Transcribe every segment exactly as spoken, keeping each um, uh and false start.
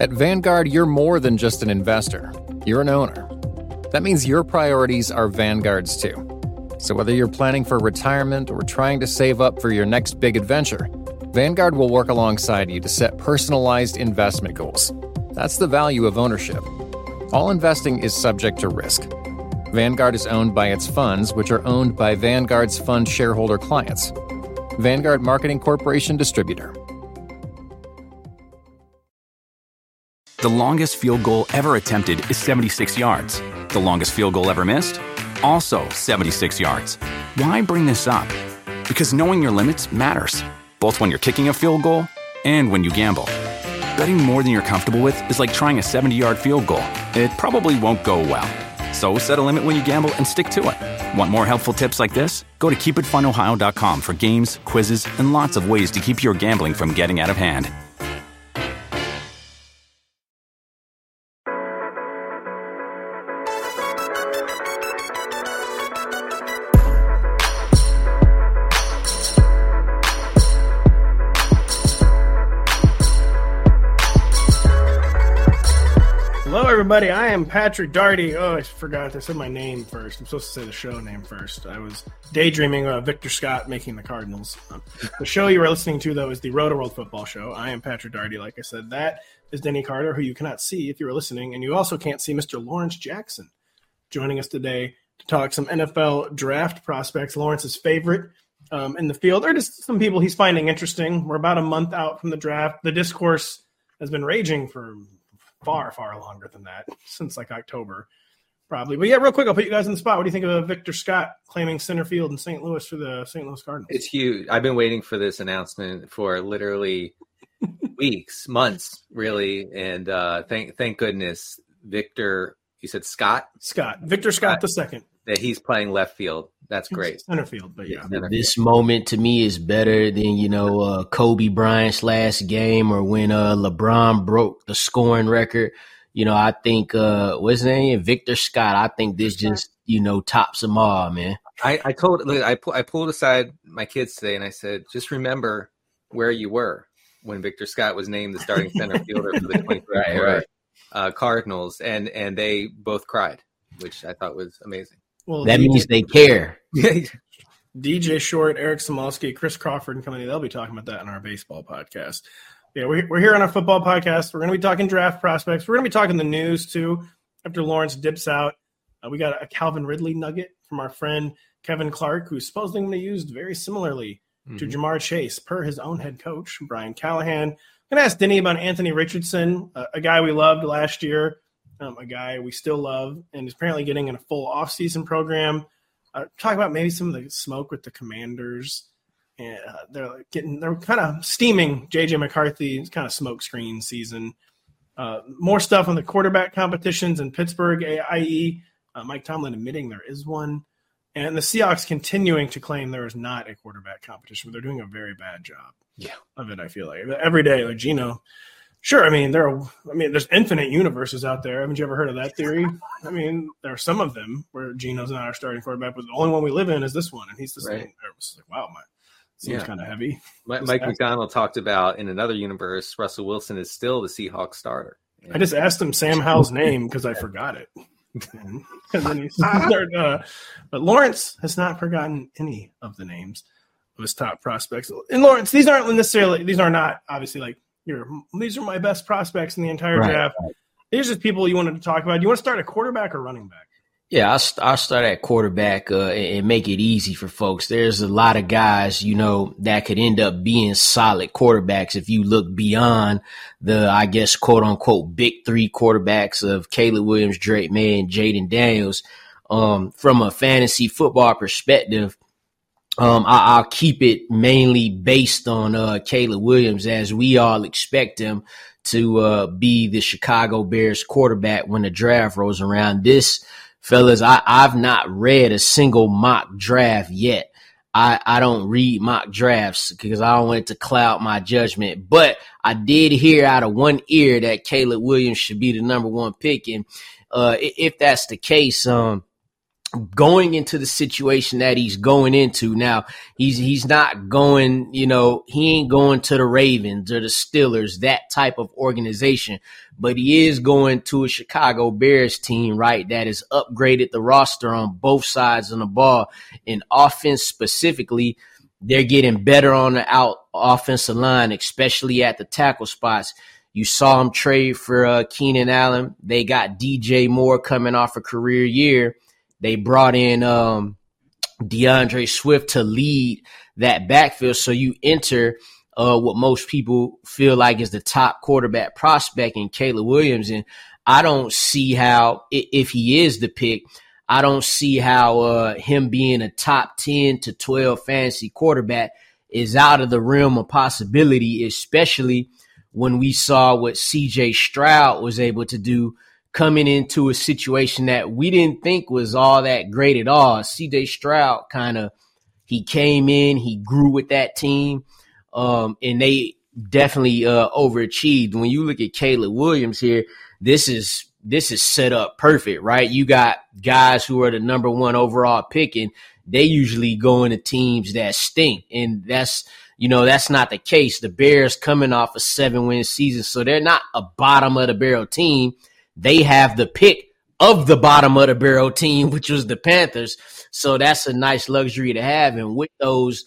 At Vanguard, you're more than just an investor. You're an owner. That means your priorities are Vanguard's too. So whether you're planning for retirement or trying to save up for your next big adventure, Vanguard will work alongside you to set personalized investment goals. That's the value of ownership. All investing is subject to risk. Vanguard is owned by its funds, which are owned by Vanguard's fund shareholder clients. Vanguard Marketing Corporation Distributor. The longest field goal ever attempted is seventy-six yards. The longest field goal ever missed? Also seventy-six yards. Why bring this up? Because knowing your limits matters, both when you're kicking a field goal and when you gamble. Betting more than you're comfortable with is like trying a seventy-yard field goal. It probably won't go well. So set a limit when you gamble and stick to it. Want more helpful tips like this? Go to keep it fun ohio dot com for games, quizzes, and lots of ways to keep your gambling from getting out of hand. Hello, everybody. I am Patrick Daugherty. Oh, I forgot. I said my name first. I'm supposed to say the show name first. I was daydreaming of Victor Scott making the Cardinals. Um, the show you are listening to, though, is the Roto World Football Show. I am Patrick Daugherty. Like I said, that is Denny Carter, who you cannot see if you were listening, and you also can't see Mister Lawrence Jackson joining us today to talk some N F L draft prospects. Lawrence's favorite um, in the field, or just some people he's finding interesting. We're about a month out from the draft. The discourse has been raging for far, far longer than that, since like October, probably. But yeah, real quick, I'll put you guys on the spot. What do you think of Victor Scott claiming center field in Saint Louis for the Saint Louis Cardinals? It's huge. I've been waiting for this announcement for literally weeks, months, really. And uh, thank thank goodness, Victor, you said Scott? Scott. Victor Scott the second. That he's playing left field. That's great. Center field, but yeah. This moment to me is better than, you know, uh, Kobe Bryant's last game or when uh, LeBron broke the scoring record. You know, I think, uh, what's his name? Victor Scott. I think this just, you know, tops them all, man. I, I told, I, I pulled aside my kids today and I said, just remember where you were when Victor Scott was named the starting center fielder for the twenty-three right, right. Uh, Cardinals. And, and they both cried, which I thought was amazing. Well, that D J, means they care. D J Short, Eric Samolsky, Chris Crawford and company, they'll be talking about that in our baseball podcast. Yeah, we're, we're here on our football podcast. We're going to be talking draft prospects. We're going to be talking the news, too, after Lawrence dips out. Uh, we got a Calvin Ridley nugget from our friend Kevin Clark, who's supposedly going to be used very similarly mm-hmm. to Jamar Chase, per his own head coach, Brian Callahan. I'm going to ask Denny about Anthony Richardson, uh, a guy we loved last year. Um, a guy we still love and is apparently getting in a full offseason program. Uh, talk about maybe some of the smoke with the Commanders. And uh, they're getting they're kind of steaming J J McCarthy. It's kind of smoke screen season. Uh, more stuff on the quarterback competitions in Pittsburgh, that is. Uh, Mike Tomlin admitting there is one. And the Seahawks continuing to claim there is not a quarterback competition, but they're doing a very bad job yeah. of it, I feel like. Every day, like Geno – sure, I mean there are. I mean, there's infinite universes out there. Haven't you ever heard of that theory? I mean, there are some of them where Geno's not our starting quarterback, but the only one we live in is this one, and he's the same. Right. It was like, wow, my seems yeah. kind of heavy. Mike, Mike McDonald talked about in another universe, Russell Wilson is still the Seahawks starter. And I just asked him Sam Howell's name because I forgot it, and then he started. Uh, but Lawrence has not forgotten any of the names of his top prospects. And Lawrence, these aren't necessarily. These are not obviously like. You're, these are my best prospects in the entire right, draft. Right. These are just people you wanted to talk about. Do you want to start at quarterback or running back? Yeah, I'll, I'll start at quarterback uh, and make it easy for folks. There's a lot of guys, you know, that could end up being solid quarterbacks if you look beyond the, I guess, quote unquote, big three quarterbacks of Caleb Williams, Drake May, and Jaden Daniels. Um, from a fantasy football perspective, Um, I, I'll keep it mainly based on uh, Caleb Williams, as we all expect him to uh, be the Chicago Bears quarterback when the draft rolls around. This, fellas, I, I've not read a single mock draft yet. I, I don't read mock drafts because I don't want it to cloud my judgment. But I did hear out of one ear that Caleb Williams should be the number one pick. And uh, if that's the case, um, going into the situation that he's going into. Now, he's he's not going, you know, he ain't going to the Ravens or the Steelers, that type of organization, but he is going to a Chicago Bears team, right, that has upgraded the roster on both sides of the ball. In offense specifically, they're getting better on the out offensive line, especially at the tackle spots. You saw him trade for uh, Keenan Allen. They got D J Moore coming off a career year. They brought in um, DeAndre Swift to lead that backfield. So you enter uh, what most people feel like is the top quarterback prospect in Caleb Williams. And I don't see how, if he is the pick, I don't see how uh, him being a top ten to twelve fantasy quarterback is out of the realm of possibility, especially when we saw what C J Stroud was able to do coming into a situation that we didn't think was all that great at all. C J Stroud kind of, he came in, he grew with that team, um, and they definitely uh, overachieved. When you look at Caleb Williams here, this is this is set up perfect, right? You got guys who are the number one overall pick, and they usually go into teams that stink, and that's, you know, that's not the case. The Bears coming off a seven-win season, so they're not a bottom-of-the-barrel team. They have the pick of the bottom of the barrel team, which was the Panthers. So that's a nice luxury to have. And with those,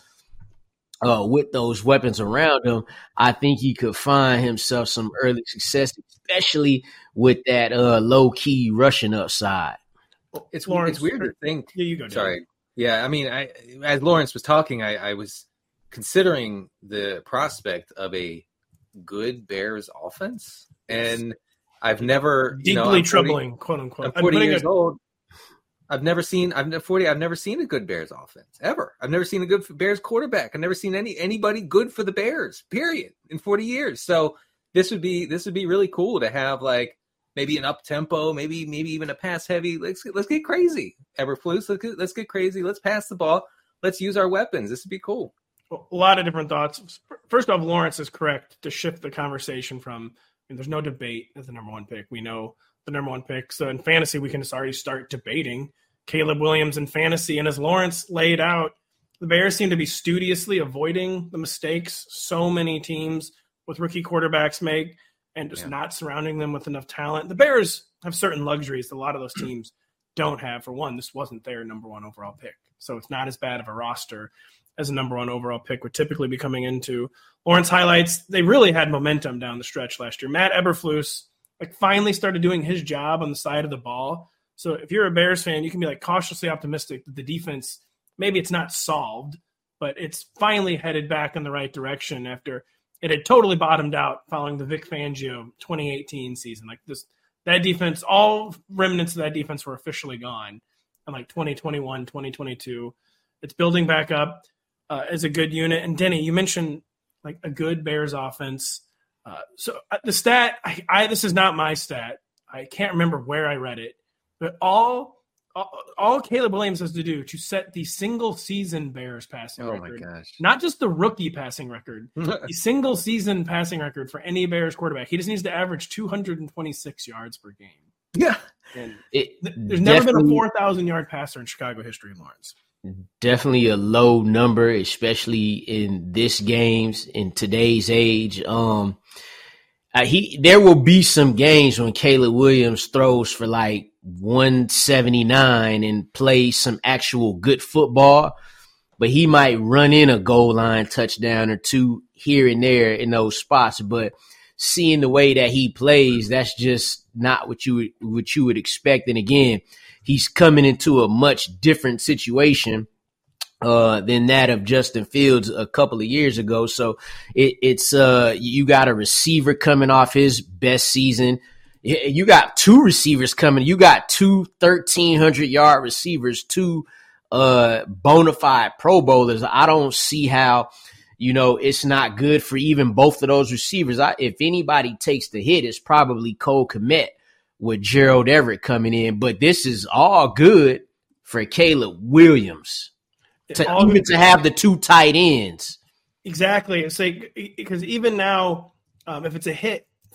uh, with those weapons around him, I think he could find himself some early success, especially with that uh, low key rushing upside. It's Lawrence, it's weird to think. Yeah, you go. Sorry. Dan. Yeah, I mean, I as Lawrence was talking, I, I was considering the prospect of a good Bears offense, and I've never deeply you know, I'm troubling, forty, quote unquote. I'm forty years a, old. I've never seen. I've forty. I've never seen a good Bears offense ever. I've never seen a good Bears quarterback. I've never seen any anybody good for the Bears. Period. In forty years. So this would be this would be really cool to have like maybe an up tempo, maybe maybe even a pass heavy. Let's let's get crazy, Eberflus. Let's get, let's get crazy. Let's pass the ball. Let's use our weapons. This would be cool. A lot of different thoughts. First off, Lawrence is correct to shift the conversation from. I mean, there's no debate as the number one pick. We know the number one pick. So in fantasy, we can just already start debating Caleb Williams in fantasy. And as Lawrence laid out, the Bears seem to be studiously avoiding the mistakes so many teams with rookie quarterbacks make and just yeah. not surrounding them with enough talent. The Bears have certain luxuries that a lot of those teams don't have. For one, this wasn't their number one overall pick. So it's not as bad of a roster as a number one overall pick would typically be coming into. Lawrence highlights, they really had momentum down the stretch last year. Matt Eberflus like finally started doing his job on the side of the ball. So if you're a Bears fan, you can be like cautiously optimistic that the defense, maybe it's not solved, but it's finally headed back in the right direction after it had totally bottomed out following the Vic Fangio twenty eighteen season. Like this, that defense, all remnants of that defense were officially gone in like twenty twenty-one, twenty twenty-two. It's building back up uh, as a good unit. And Denny, you mentioned like a good Bears offense. Uh, so uh, the stat, I, I this is not my stat. I can't remember where I read it, but all all, all Caleb Williams has to do to set the single season Bears passing oh record, my gosh. not just the rookie passing record, the single season passing record for any Bears quarterback. He just needs to average two hundred twenty-six yards per game. Yeah. And it, th- there's never been a four thousand yard passer in Chicago history, Lawrence. Definitely a low number, especially in this games in today's age. Um, uh, he there will be some games when Caleb Williams throws for like one seventy-nine and plays some actual good football, but he might run in a goal line touchdown or two here and there in those spots. But seeing the way that he plays, that's just not what you would, what you would expect. And again, he's coming into a much different situation uh, than that of Justin Fields a couple of years ago. So it, it's uh, you got a receiver coming off his best season. You got two receivers coming. You got two thirteen hundred yard receivers, two uh, bona fide Pro Bowlers. I don't see how, you know, it's not good for even both of those receivers. I, if anybody takes the hit, it's probably Cole Kmet with Gerald Everett coming in. But this is all good for Caleb Williams to even to have the two tight ends. Exactly. It's like, because even now, um, if it's a hit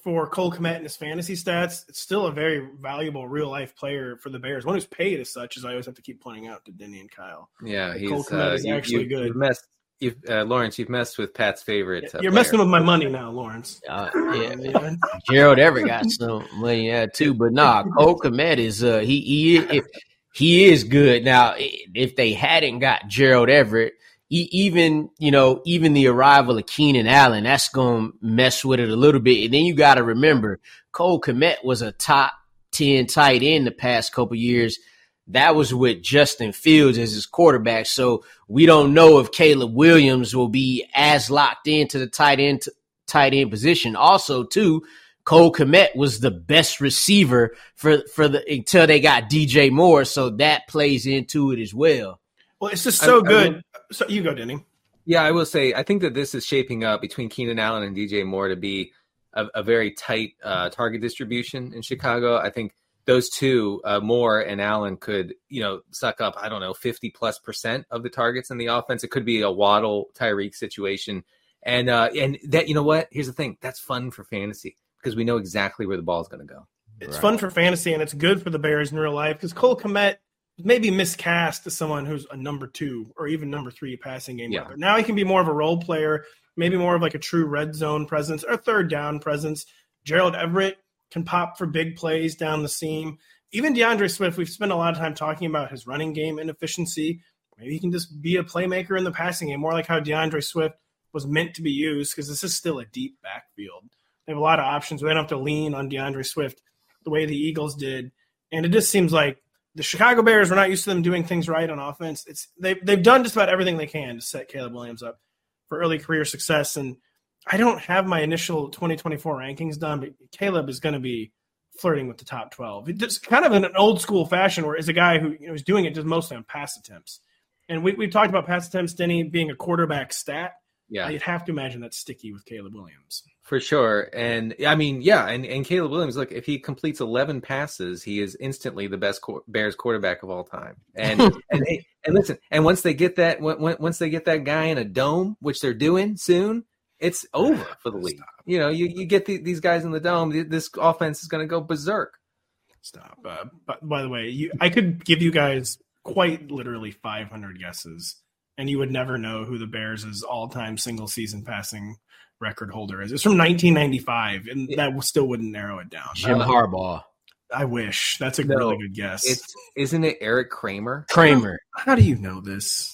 for Cole Kmet and his fantasy stats, it's still a very valuable real-life player for the Bears. One who's paid as such, as I always have to keep pointing out to Denny and Kyle. Yeah, he's Cole Kmet uh, is you, actually you, good. You've messed, you've, uh, Lawrence, you've messed with Pat's favorite. Uh, You're player. messing with my money now, Lawrence. Uh, yeah, man. Gerald Everett got some money yeah, too, but nah, Cole Kmet is uh, he he he is good. Now, if they hadn't got Gerald Everett, even, you know, even the arrival of Keenan Allen, that's going to mess with it a little bit. And then you got to remember, Cole Kmet was a top ten tight end the past couple years. That was with Justin Fields as his quarterback. So we don't know if Caleb Williams will be as locked into the tight end, tight end position. Also, too, Cole Kmet was the best receiver for, for the until they got D J Moore. So that plays into it as well. Well, it's just so I, good. I will, so you go, Denny. Yeah, I will say, I think that this is shaping up between Keenan Allen and D J Moore to be a, a very tight uh, target distribution in Chicago. I think those two, uh, Moore and Allen, could, you know, suck up, I don't know, fifty plus percent of the targets in the offense. It could be a Waddle Tyreek situation. And, uh, and that, you know what? Here's the thing. That's fun for fantasy because we know exactly where the ball is going to go. It's Right. fun for fantasy, and it's good for the Bears in real life because Cole Kmet maybe miscast as someone who's a number two or even number three passing game. Yeah. Now he can be more of a role player, maybe more of like a true red zone presence or third down presence. Gerald Everett can pop for big plays down the seam. Even DeAndre Swift, we've spent a lot of time talking about his running game inefficiency. Maybe he can just be a playmaker in the passing game, more like how DeAndre Swift was meant to be used, because this is still a deep backfield. They have a lot of options. We don't have to lean on DeAndre Swift the way the Eagles did. And it just seems like the Chicago Bears, we're not used to them doing things right on offense. It's they, they've done just about everything they can to set Caleb Williams up for early career success. And I don't have my initial twenty twenty-four rankings done, but Caleb is going to be flirting with the top twelve. It's kind of in an old school fashion where it's a guy who, you know, is doing it just mostly on pass attempts. And we, we've talked about pass attempts, Denny, being a quarterback stat. Yeah. You'd have to imagine that's sticky with Caleb Williams. For sure. And I mean, yeah, and, and Caleb Williams, look, if he completes eleven passes, he is instantly the best co- Bears quarterback of all time. And and and listen, and once they get that when, once they get that guy in a dome, which they're doing soon, it's over for the league. Stop. You know, you, you get the, these guys in the dome, this offense is going to go berserk. Stop. Uh, but by the way, you, I could give you guys quite literally five hundred guesses, and you would never know who the Bears' all-time single-season passing record holder is. It's from nineteen ninety-five, and that still wouldn't narrow it down. Jim Uh, Harbaugh. I wish. That's a No, really good guess. It's isn't it Eric Kramer? Kramer. How do you know this?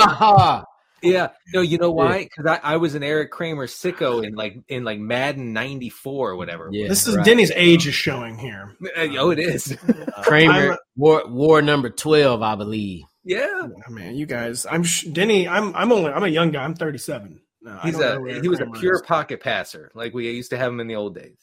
Ah, Yeah, no, you know why? Because I, I was an Eric Kramer sicko in like in like Madden ninety-four or whatever. yeah. This is right. Denny's age is showing here. Uh, Oh, it is. Uh, Kramer, I'm- war, war number twelve, I believe. Yeah, oh, man, you guys, I'm sh- Denny. I'm I'm only I'm a young guy. I'm thirty-seven. No, I he's don't know a who Eric he was a Kramer pure is. pocket passer, like we used to have him in the old days.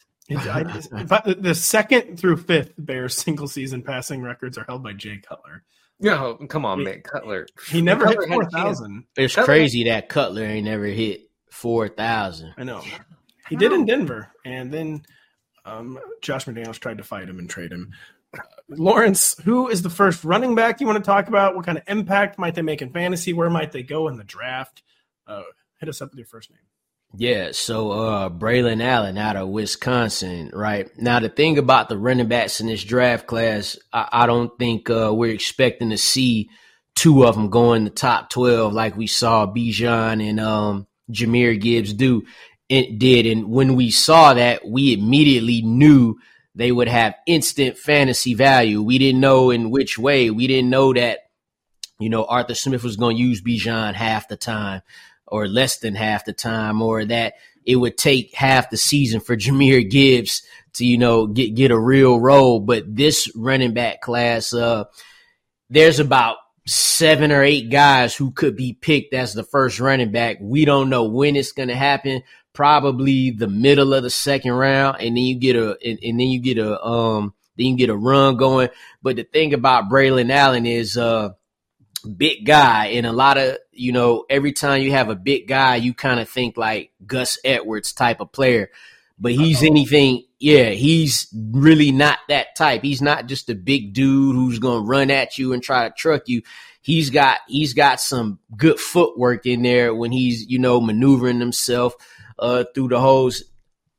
I- but the second through fifth Bears single season passing records are held by Jay Cutler. No, come on, man, Cutler. He never Cutler hit had a four chance. thousand. It's Cutler- crazy that Cutler ain't never hit four thousand. I know. He did in Denver, and then um, Josh McDaniels tried to fight him and trade him. Uh, Lawrence, who is the first running back you want to talk about? What kind of impact might they make in fantasy? Where might they go in the draft? Uh, hit us up with your first name. Yeah, so uh Braylon Allen out of Wisconsin, right? Now the thing about the running backs in this draft class, I, I don't think uh we're expecting to see two of them go in the top twelve like we saw Bijan and um Jahmyr Gibbs do it did. And when we saw that, we immediately knew they would have instant fantasy value. We didn't know in which way. We didn't know that, you know, Arthur Smith was going to use Bijan half the time or less than half the time, or that it would take half the season for Jahmyr Gibbs to, you know, get, get a real role. But this running back class, uh, there's about seven or eight guys who could be picked as the first running back. We don't know when it's going to happen. Probably the middle of the second round, and then you get a and, and then you get a um then you get a run going. But the thing about Braylon Allen is uh big guy, and a lot of, you know, every time you have a big guy, you kind of think like Gus Edwards type of player. But he's Uh-oh. anything, yeah, he's really not that type. He's not just a big dude who's gonna run at you and try to truck you. He's got he's got some good footwork in there when he's, you know, maneuvering himself uh, through the holes.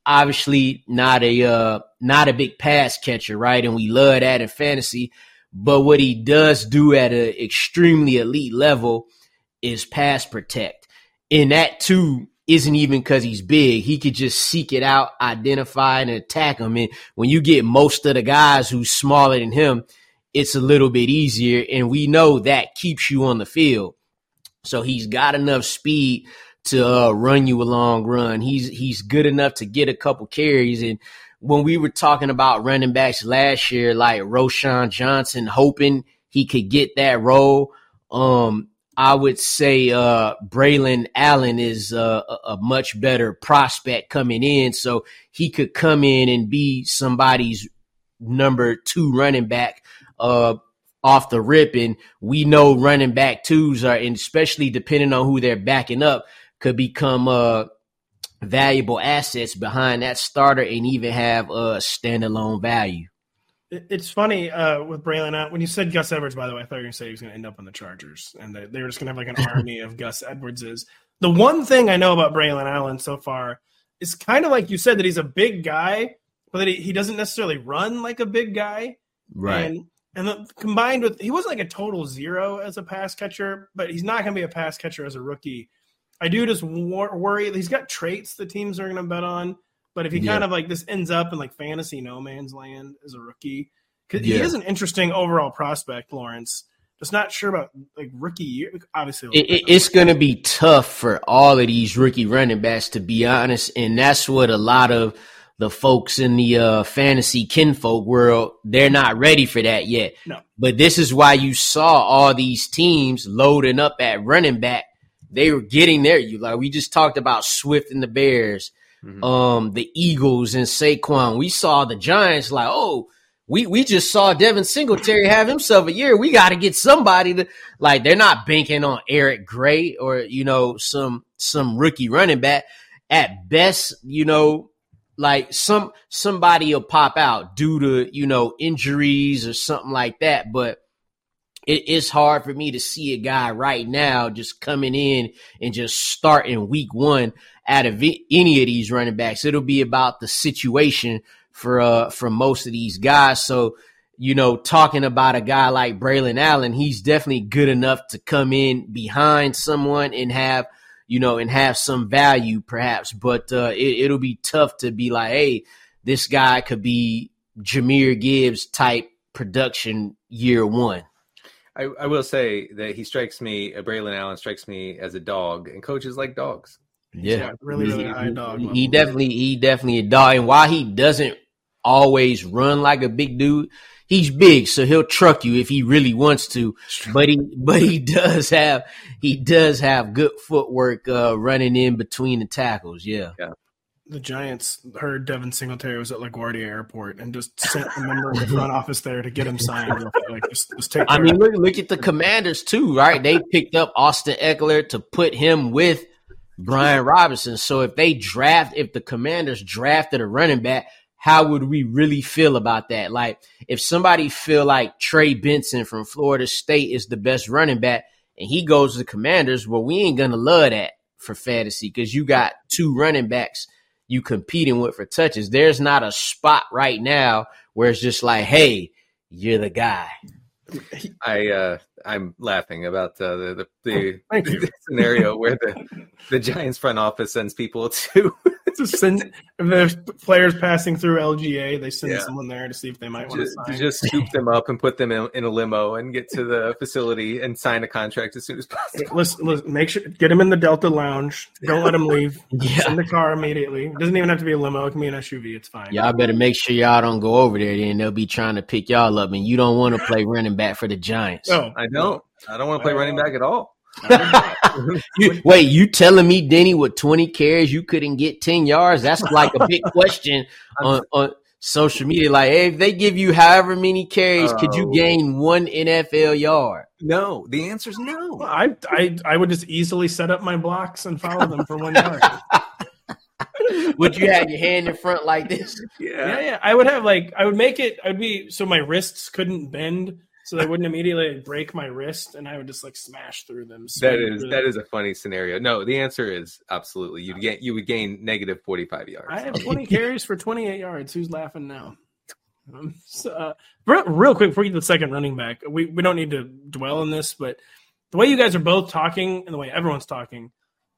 obviously not a uh, not a big pass catcher, right? And we love that in fantasy. But what he does do at an extremely elite level is pass protect. And that, too, isn't even because he's big. He could just seek it out, identify, and attack him. And when you get most of the guys who's smaller than him, it's a little bit easier. And we know that keeps you on the field. So he's got enough speed to uh, run you a long run. He's he's good enough to get a couple carries. And when we were talking about running backs last year, like Roschon Johnson, hoping he could get that role, um, I would say uh, Braylon Allen is uh, a, a much better prospect coming in. So he could come in and be somebody's number two running back uh, off the rip. And we know running back twos are, and especially depending on who they're backing up, could become uh, valuable assets behind that starter and even have a uh, standalone value. It's funny uh, with Braylon. When you said Gus Edwards, by the way, I thought you were going to say he was going to end up on the Chargers, and they, they were just going to have like an army of Gus Edwardses. The one thing I know about Braylon Allen so far is kind of like you said, that he's a big guy, but that he, he doesn't necessarily run like a big guy. Right. And, and the, combined with, he wasn't like a total zero as a pass catcher, but he's not going to be a pass catcher as a rookie. I do just wor- worry. He's got traits the teams are going to bet on. But if he yeah. kind of like this ends up in like fantasy no man's land as a rookie, because yeah. he is an interesting overall prospect, Lawrence. Just not sure about like rookie year. Obviously, it, it, it's going to be tough for all of these rookie running backs, to be honest. And that's what a lot of the folks in the uh, fantasy kinfolk world, they're not ready for that yet. No. But this is why you saw all these teams loading up at running back. They were getting there. You like we just talked about Swift and the Bears. Mm-hmm. Um, the Eagles and Saquon. We saw the Giants like, oh, we, we just saw Devin Singletary have himself a year. We got to get somebody to like. They're not banking on Eric Gray or you know some some rookie running back. At best, you know, like some somebody will pop out due to you know injuries or something like that. But it, it's hard for me to see a guy right now just coming in and just starting week one out of any of these running backs. It'll be about the situation for uh for most of these guys. So, you know, talking about a guy like Braylon Allen, he's definitely good enough to come in behind someone and have, you know, and have some value perhaps. But uh, it, it'll be tough to be like, hey, this guy could be Jahmyr Gibbs type production year one. I, I will say that he strikes me, uh, Braylon Allen strikes me as a dog, and coaches like dogs. Yeah, yeah really, really high dog. He, he definitely, he definitely a dog. And while he doesn't always run like a big dude, he's big, so he'll truck you if he really wants to. But he, but he does have, he does have good footwork uh, running in between the tackles. Yeah. Yeah. The Giants heard Devin Singletary was at LaGuardia Airport and just sent a member of the front office there to get him signed. Like, just, just take I mean, look, look at the Commanders too, right? They picked up Austin Eckler to put him with Brian Robinson. So if they draft, if the Commanders drafted a running back, how would we really feel about that? Like if somebody feel like Trey Benson from Florida State is the best running back and he goes to the Commanders, well, we ain't going to love that for fantasy because you got two running backs you competing with for touches. There's not a spot right now where it's just like, hey, you're the guy. I uh, I'm laughing about uh, the the, the, the scenario where the the Giants front office sends people to to send if there's players passing through L G A, they send yeah. someone there to see if they might want just, to sign. To just scoop them up and put them in, in a limo and get to the facility and sign a contract as soon as possible. Listen, listen, make sure get them in the Delta Lounge. Don't let them leave. Yeah. Send the car immediately. It doesn't even have to be a limo. It can be an S U V. It's fine. Y'all better make sure y'all don't go over there. Then they'll be trying to pick y'all up, and you don't want to play running back for the Giants. No, I don't. I don't want to play running back at all. you, wait, you telling me, Denny, with twenty carries, you couldn't get ten yards? That's like a big question on, on social media. Like, hey, if they give you however many carries, oh. could you gain one N F L yard? No, the answer is no. Well, I, I, I would just easily set up my blocks and follow them for one yard. Would you have your hand in front like this? Yeah. yeah, yeah. I would have like I would make it. I would be so my wrists couldn't bend. so they wouldn't immediately break my wrist, and I would just like smash through them. That is through that them. is a funny scenario. No, the answer is absolutely. You'd get you would gain negative forty-five yards. I have twenty carries for twenty-eight yards. Who's laughing now? Um, so, uh, real, real quick before we get to the second running back, we we don't need to dwell on this, but the way you guys are both talking and the way everyone's talking,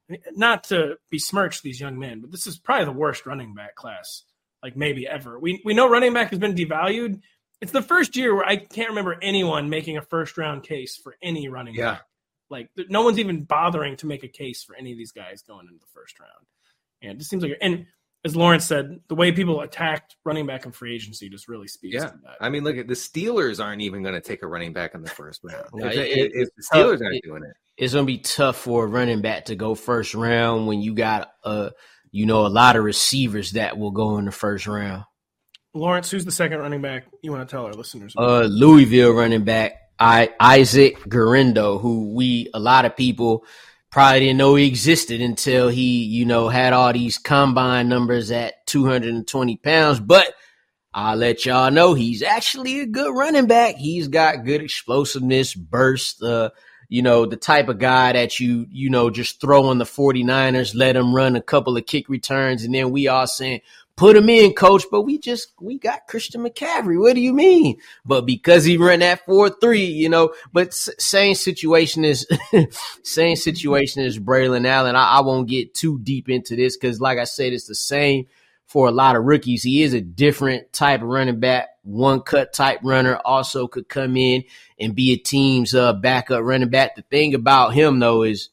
not to besmirch these young men, but this is probably the worst running back class, like maybe ever. We we know running back has been devalued. It's the first year where I can't remember anyone making a first round case for any running Yeah. back. Like no one's even bothering to make a case for any of these guys going into the first round. And it just seems like, and as Lawrence said, the way people attacked running back in free agency just really speaks Yeah, to that. I mean, look at the Steelers aren't even going to take a running back in the first round. Yeah, if, it- if- if the tough. Steelers aren't It- doing it, It's gonna be tough for a running back to go first round when you got uh you know a lot of receivers that will go in the first round. Lawrence, who's the second running back you want to tell our listeners about? Uh, Louisville running back I Isaac Guerendo, who we a lot of people probably didn't know he existed until he you know had all these combine numbers at two hundred twenty pounds, but I'll let y'all know he's actually a good running back. He's got good explosiveness, burst, uh, you know, the type of guy that you, you know, just throw on the 49ers, let him run a couple of kick returns, and then we all saying, put him in, coach, but we just, we got Christian McCaffrey. What do you mean? But because he ran that four three, you know, but s- same situation is, same situation as Braylon Allen. I, I won't get too deep into this because, like I said, it's the same for a lot of rookies. He is a different type of running back, one cut type runner, also could come in and be a team's uh, backup running back. The thing about him, though, is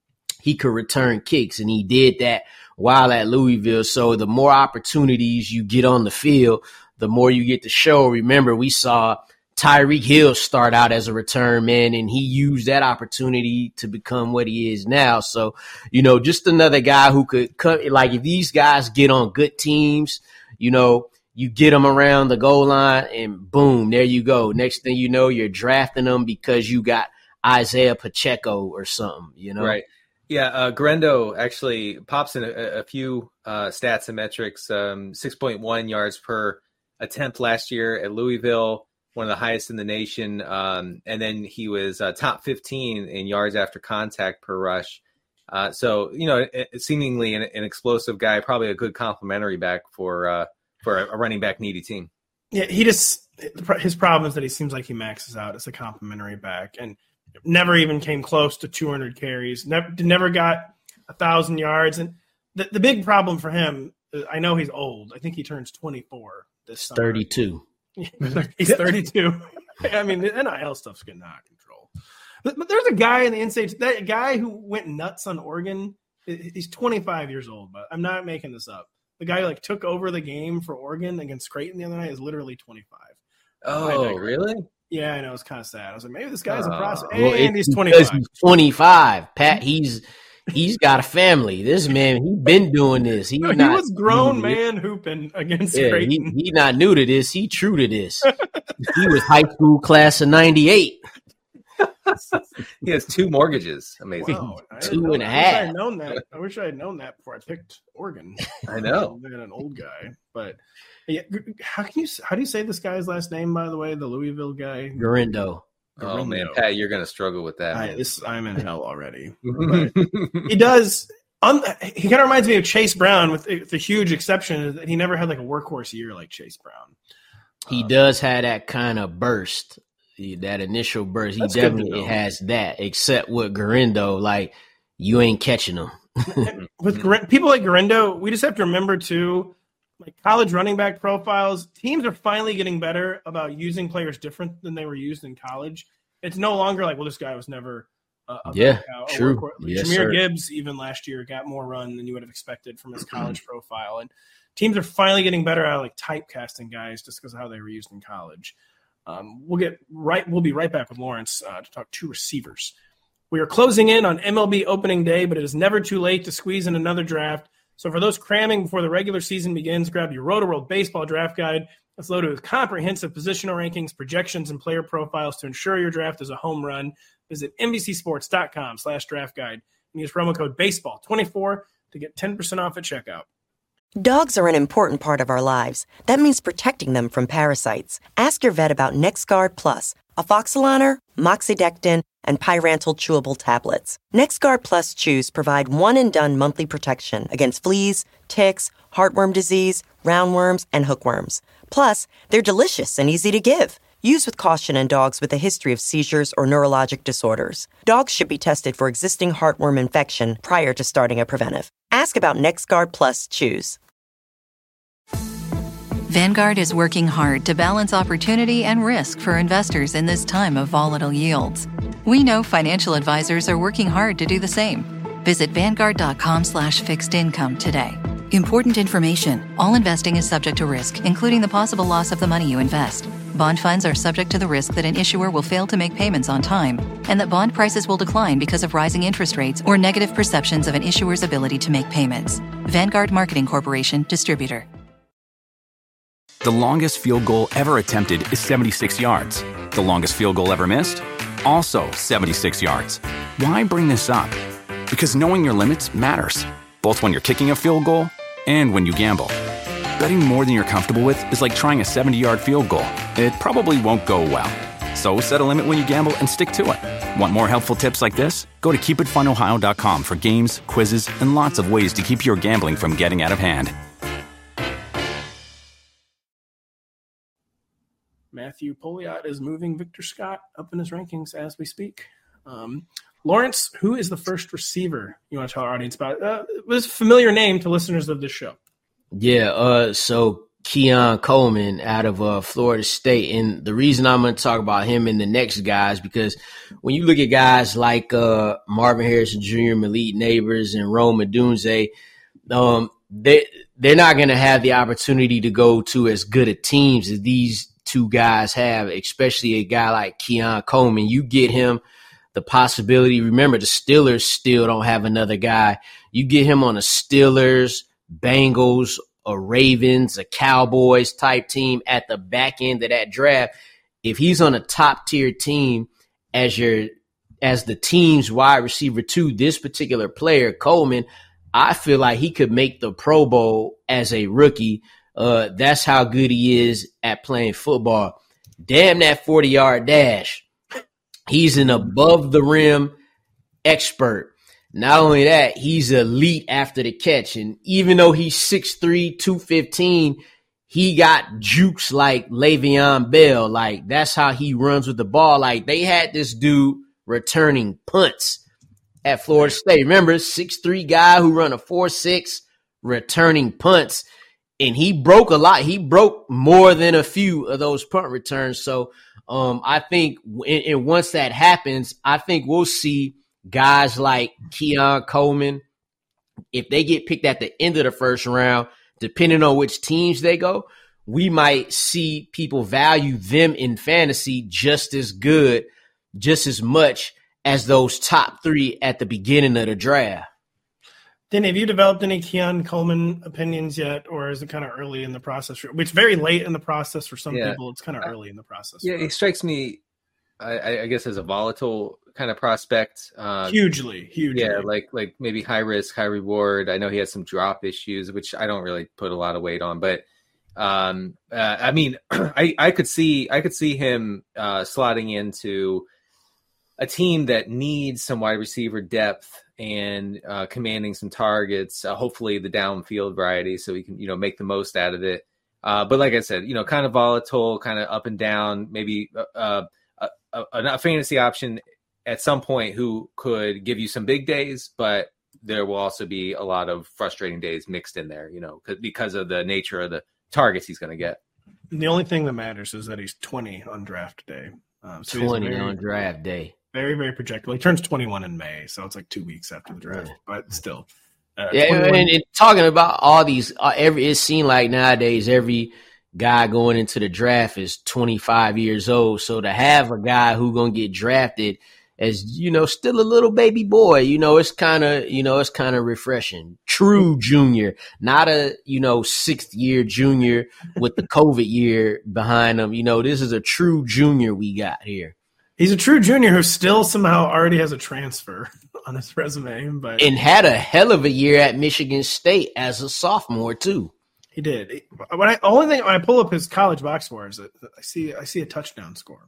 he could return kicks, and he did that while at Louisville. So the more opportunities you get on the field, the more you get to show. Remember, we saw Tyreek Hill start out as a return man, and he used that opportunity to become what he is now. So, you know, just another guy who could come, like if these guys get on good teams, you know, you get them around the goal line and boom, there you go. Next thing you know, you're drafting them because you got Isaiah Pacheco or something, you know? right? Yeah, uh, Guerendo actually pops in a, a few uh, stats and metrics. Um, six point one yards per attempt last year at Louisville, one of the highest in the nation. Um, and then he was uh, top fifteen in yards after contact per rush. Uh, so, you know, it, seemingly an, an explosive guy, probably a good complementary back for uh, for a, a running back needy team. Yeah, he just his problem is that he seems like he maxes out as a complimentary back and never even came close to two hundred carries. Never, never got a thousand yards. And the, the big problem for him, I know he's old. I think he turns twenty-four this summer. thirty-two. He's thirty-two. I mean, the N I L stuff's getting out of control. But, but there's a guy in the in-state, that guy who went nuts on Oregon. He's twenty-five years old, but I'm not making this up. The guy who like took over the game for Oregon against Creighton the other night is literally twenty-five. Oh, really? Yeah, I know. It's kind of sad. I was like, maybe this guy's a Oh. prospect. Well, And it's he's because twenty-five. he's twenty-five. Pat, he's he's got a family. This man, he been doing this. He, No, he not was grown new to this. man hooping against Yeah, he, Creighton. he not new to this. He true to this. He was high school class of ninety-eight. He has two mortgages. Amazing. Wow, I Two didn't know and a that. I wish I half. had known that. I wish I had known that before I picked Oregon. I know. Than an old guy, but yeah. How can you? How do you say this guy's last name? By the way, the Louisville guy. Guerendo. Oh, man, Guerendo. Pat, you're going to struggle with that. I, man. this I'm in hell already. He does. Um, he kind of reminds me of Chase Brown, with the, the huge exception that he never had like a workhorse year like Chase Brown. He Uh, does have that kind of burst, that initial burst. He That's good to definitely know. has that, except with Guerendo, like, you ain't catching him. With Guer- people like Guerendo, we just have to remember too, like college running back profiles, teams are finally getting better about using players different than they were used in college. It's no longer like, well, this guy was never a, a Yeah, a true. workhorse. Like Yes, Jahmyr sir. Gibbs, even last year, got more run than you would have expected from his college profile. And teams are finally getting better at like typecasting guys just because of how they were used in college. Um, we'll get right. We'll be right back with Lawrence uh, to talk two receivers. We are closing in on M L B opening day, but it is never too late to squeeze in another draft. So for those cramming before the regular season begins, grab your Roto-World Baseball Draft Guide. It's loaded with comprehensive positional rankings, projections, and player profiles to ensure your draft is a home run. Visit NBCSports.com slash draft guide and use promo code baseball twenty-four to get ten percent off at checkout. Dogs are an important part of our lives. That means protecting them from parasites. Ask your vet about NexGuard Plus, Afoxolaner, Moxidectin, and Pyrantel chewable tablets. NexGard Plus chews provide one-and-done monthly protection against fleas, ticks, heartworm disease, roundworms, and hookworms. Plus, they're delicious and easy to give. Use with caution in dogs with a history of seizures or neurologic disorders. Dogs should be tested for existing heartworm infection prior to starting a preventive. Ask about NexGard Plus chews. Vanguard is working hard to balance opportunity and risk for investors in this time of volatile yields. We know financial advisors are working hard to do the same. Visit Vanguard.com slash fixed income today. Important information. All investing is subject to risk, including the possible loss of the money you invest. Bond funds are subject to the risk that an issuer will fail to make payments on time, and that bond prices will decline because of rising interest rates or negative perceptions of an issuer's ability to make payments. Vanguard Marketing Corporation, Distributor. The longest field goal ever attempted is seventy-six yards. The longest field goal ever missed? Also seventy-six yards. Why bring this up? Because knowing your limits matters, both when you're kicking a field goal and when you gamble. Betting more than you're comfortable with is like trying a seventy-yard field goal. It probably won't go well. So set a limit when you gamble and stick to it. Want more helpful tips like this? Go to keep it fun ohio dot com for games, quizzes, and lots of ways to keep your gambling from getting out of hand. Matthew Poliot is moving Victor Scott up in his rankings as we speak. Um, Lawrence, who is the first receiver you want to tell our audience about? Uh, it was a familiar name to listeners of this show. Yeah, uh, so Keon Coleman out of uh, Florida State. And the reason I'm going to talk about him and the next guys, because when you look at guys like uh, Marvin Harrison Junior, Malik Neighbors, and Rome Odunze, um, they, they're not going to have the opportunity to go to as good a teams as these two guys have, especially a guy like Keon Coleman. You get him the possibility. Remember, the Steelers still don't have another guy. You get him on a Steelers, Bengals, a Ravens, a Cowboys type team at the back end of that draft. If he's on a top tier team as your as the team's wide receiver to this particular player, Coleman, I feel like he could make the Pro Bowl as a rookie. Uh, that's how good he is at playing football. Damn that forty-yard dash. He's an above the rim expert. Not only that, he's elite after the catch. And even though he's six three, two fifteen, he got jukes like Le'Veon Bell. Like, that's how he runs with the ball. Like, they had this dude returning punts at Florida State. Remember, six three guy who run a four six returning punts. And he broke a lot. He broke more than a few of those punt returns. So um, I think and, and once that happens, I think we'll see guys like Keon Coleman, if they get picked at the end of the first round, depending on which teams they go, we might see people value them in fantasy just as good, just as much as those top three at the beginning of the draft. Danny, have you developed any Keon Coleman opinions yet, or is it kind of early in the process? It's very late in the process for some yeah. people. It's kind of early in the process. Yeah, he strikes me, I, I guess, as a volatile kind of prospect. Uh, hugely, hugely. Yeah, like like maybe high risk, high reward. I know he has some drop issues, which I don't really put a lot of weight on. But um, uh, I mean, I, I could see I could see him uh, slotting into a team that needs some wide receiver depth and uh, commanding some targets, uh, hopefully the downfield variety, so he can, you know, make the most out of it. Uh, but like I said, you know, kind of volatile, kind of up and down, maybe uh, a, a, a fantasy option at some point who could give you some big days, but there will also be a lot of frustrating days mixed in there, you know, because of the nature of the targets he's going to get. The only thing that matters is that he's twenty on draft day. Um, so twenty very, on draft day. Very, very projectable. He turns twenty-one in May, so it's like two weeks after the draft, but still. Uh, yeah, and, and talking about all these, uh, every it seems like nowadays every guy going into the draft is twenty-five years old. So to have a guy who gonna get drafted as, you know, still a little baby boy, you know, it's kind of, you know, it's kind of refreshing. True junior, not a, you know, sixth year junior with the COVID year behind him. You know, this is a true junior we got here. He's a true junior who still somehow already has a transfer on his resume, but and had a hell of a year at Michigan State as a sophomore too. He did. When I only thing when I pull up his college box score is that I see I see a touchdown score.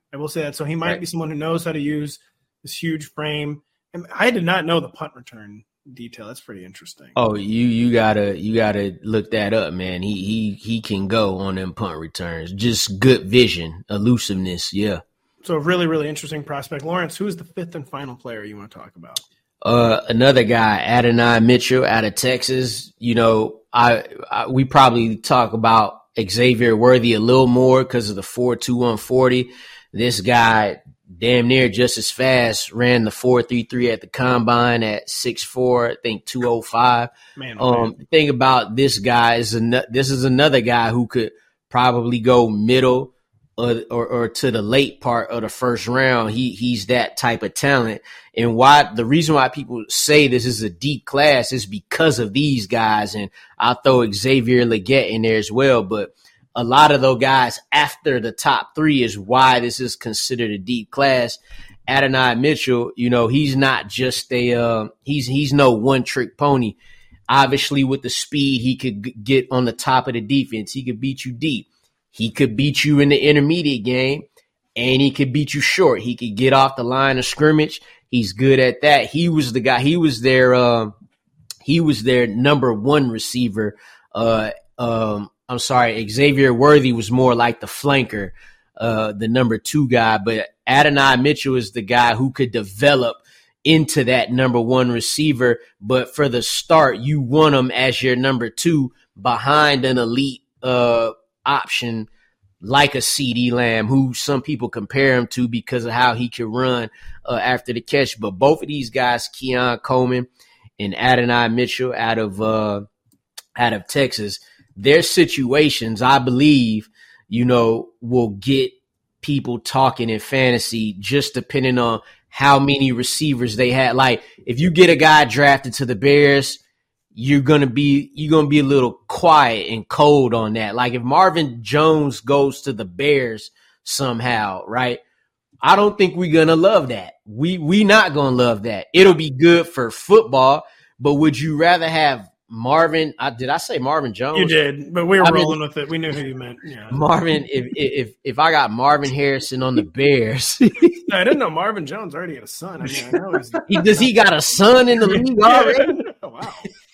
I will say that. So he might right. be someone who knows how to use this huge frame. And I did not know the punt return detail. That's pretty interesting. Oh, you you gotta you gotta look that up, man. He he he can go on them punt returns. Just good vision, elusiveness. Yeah. So a really, really interesting prospect. Lawrence, who is the fifth and final player you want to talk about? Uh, another guy, Adonai Mitchell out of Texas. You know, I, I we probably talk about Xavier Worthy a little more because of the four two one forty. This guy, damn near just as fast, ran the four three three at the combine at six four, I think two oh five. Man, oh, um, man. the thing about this guy is an, this is another guy who could probably go middle or, or, or to the late part of the first round. He he's that type of talent. And why the reason why people say this is a deep class is because of these guys. And I'll throw Xavier Legette in there as well. But a lot of those guys after the top three is why this is considered a deep class. Adonai Mitchell, you know, he's not just a uh, he's he's no one trick pony. Obviously, with the speed, he could g- get on the top of the defense. He could beat you deep. He could beat you in the intermediate game, and he could beat you short. He could get off the line of scrimmage. He's good at that. He was the guy. He was their uh, he was their number one receiver. Uh, um, I'm sorry, Xavier Worthy was more like the flanker, uh, the number two guy. But Adonai Mitchell is the guy who could develop into that number one receiver. But for the start, you want him as your number two behind an elite uh, option like a CeeDee Lamb, who some people compare him to because of how he can run uh, after the catch. But both of these guys, Keon Coleman and Adonai Mitchell out of uh, out of Texas, their situations, I believe, you know, will get people talking in fantasy just depending on how many receivers they had. Like, if you get a guy drafted to the Bears, you're gonna be you're gonna be a little quiet and cold on that. Like, if Marvin Jones goes to the Bears somehow, right? I don't think we're gonna love that. We we not gonna love that. It'll be good for football, but would you rather have Marvin? I, did I say Marvin Jones? You did, but we were I mean, rolling with it. We knew who you meant. Yeah. Marvin. If if if I got Marvin Harrison on the Bears, No, I didn't know Marvin Jones already had a son. I mean, I know he's, he, does he got a son in the league already? Oh, wow.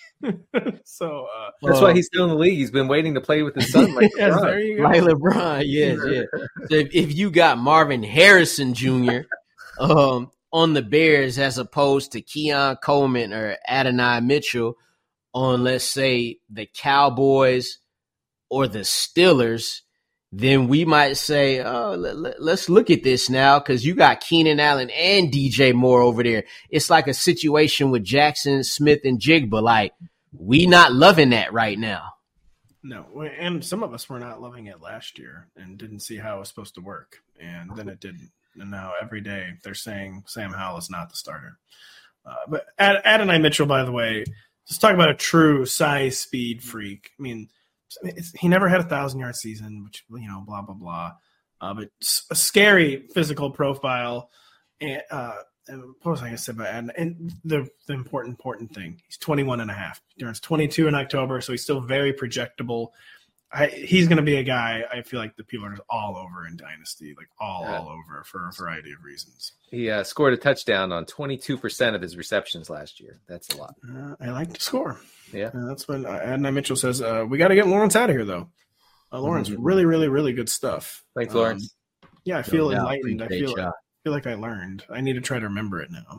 So uh, That's uh, why he's still in the league. He's been waiting to play with his son. Like yes, LeBron. there you go. Like LeBron, yes, yeah. So if, if you got Marvin Harrison Junior um, on the Bears as opposed to Keon Coleman or Adonai Mitchell on, let's say, the Cowboys or the Steelers, then we might say, oh, let, let, let's look at this now because you got Keenan Allen and D J Moore over there. It's like a situation with Jackson Smith and Jigba. Like, we not loving that right now. No, and some of us were not loving it last year and didn't see how it was supposed to work, and then it didn't. And now every day they're saying Sam Howell is not the starter. Uh, but Ad- Adonai Mitchell, by the way, let's talk about a true size speed freak. I mean, it's, he never had a thousand-yard season, which, you know, blah, blah, blah. Uh, but a scary physical profile. And, uh, and what was I going to say about Adonai? And the, the important, important thing, he's twenty-one and a half. He turns twenty-two in October, so he's still very projectable. I, he's going to be a guy I feel like the people are just all over in Dynasty, like all, Yeah. all over for a variety of reasons. He uh, scored a touchdown on twenty-two percent of his receptions last year. That's a lot. Uh, I like to score. Yeah. Uh, that's when uh, Adonai Mitchell says, uh, we got to get Lawrence out of here, though. Uh, Lawrence, Mhm. really, really, really good stuff. Thanks, Um, Lawrence. Yeah, I feel No doubt. enlightened. I Appreciate feel, y'all. I feel like I learned. I need to try to remember it now.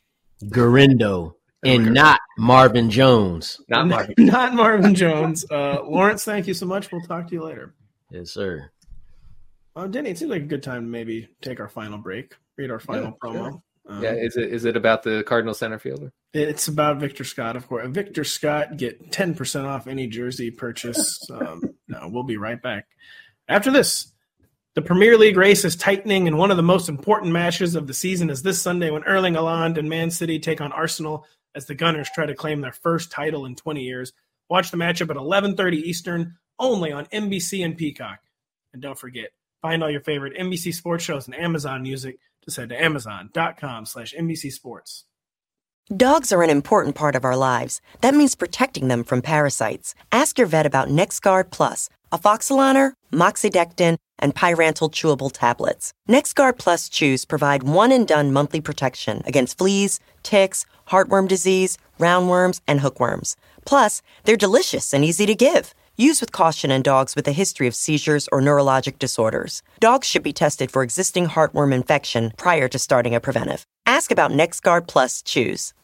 Garindo There we and go. not Marvin Jones. Not Marvin. Not Marvin Jones. Uh, Lawrence, thank you so much. We'll talk to you later. Yes, sir. Uh, Denny, it seems like a good time to maybe take our final break, read our final Yeah, promo. sure. Um, Yeah, is it is it about the Cardinal center fielder? It's about Victor Scott, of course. Victor Scott, get ten percent off any jersey purchase. Um, no, we'll be right back. After this, the Premier League race is tightening, and one of the most important matches of the season is this Sunday when Erling Haaland and Man City take on Arsenal as the Gunners try to claim their first title in twenty years. Watch the matchup at eleven thirty Eastern, only on N B C and Peacock. And don't forget, find all your favorite N B C sports shows and Amazon Music. Just head to amazon.com slash NBC Sports. Dogs are an important part of our lives. That means protecting them from parasites. Ask your vet about NexGard Plus, Afoxolaner, Moxidectin, and Pyrantel chewable tablets. NexGard Plus chews provide one-and-done monthly protection against fleas, ticks, heartworm disease, roundworms, and hookworms. Plus, they're delicious and easy to give. Use with caution in dogs with a history of seizures or neurologic disorders. Dogs should be tested for existing heartworm infection prior to starting a preventive. Ask about NexGard Plus chews.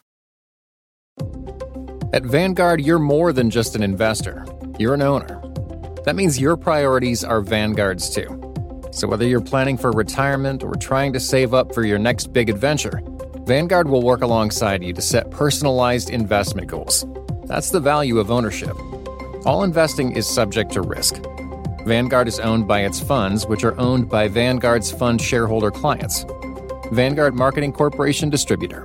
At Vanguard, you're more than just an investor. You're an owner. That means your priorities are Vanguard's too. So whether you're planning for retirement or trying to save up for your next big adventure, Vanguard will work alongside you to set personalized investment goals. That's the value of ownership. All investing is subject to risk. Vanguard is owned by its funds, which are owned by Vanguard's fund shareholder clients. Vanguard Marketing Corporation Distributor.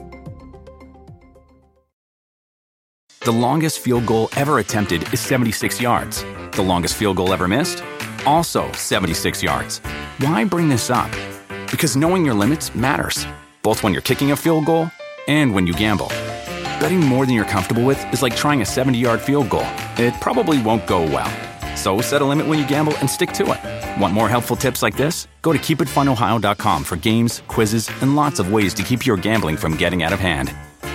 The longest field goal ever attempted is seventy-six yards. The longest field goal ever missed? Also seventy-six yards. Why bring this up? Because knowing your limits matters, both when you're kicking a field goal and when you gamble. Betting more than you're comfortable with is like trying a seventy-yard field goal. It probably won't go well. So set a limit when you gamble and stick to it. Want more helpful tips like this? Go to keep it fun ohio dot com for games, quizzes, and lots of ways to keep your gambling from getting out of hand.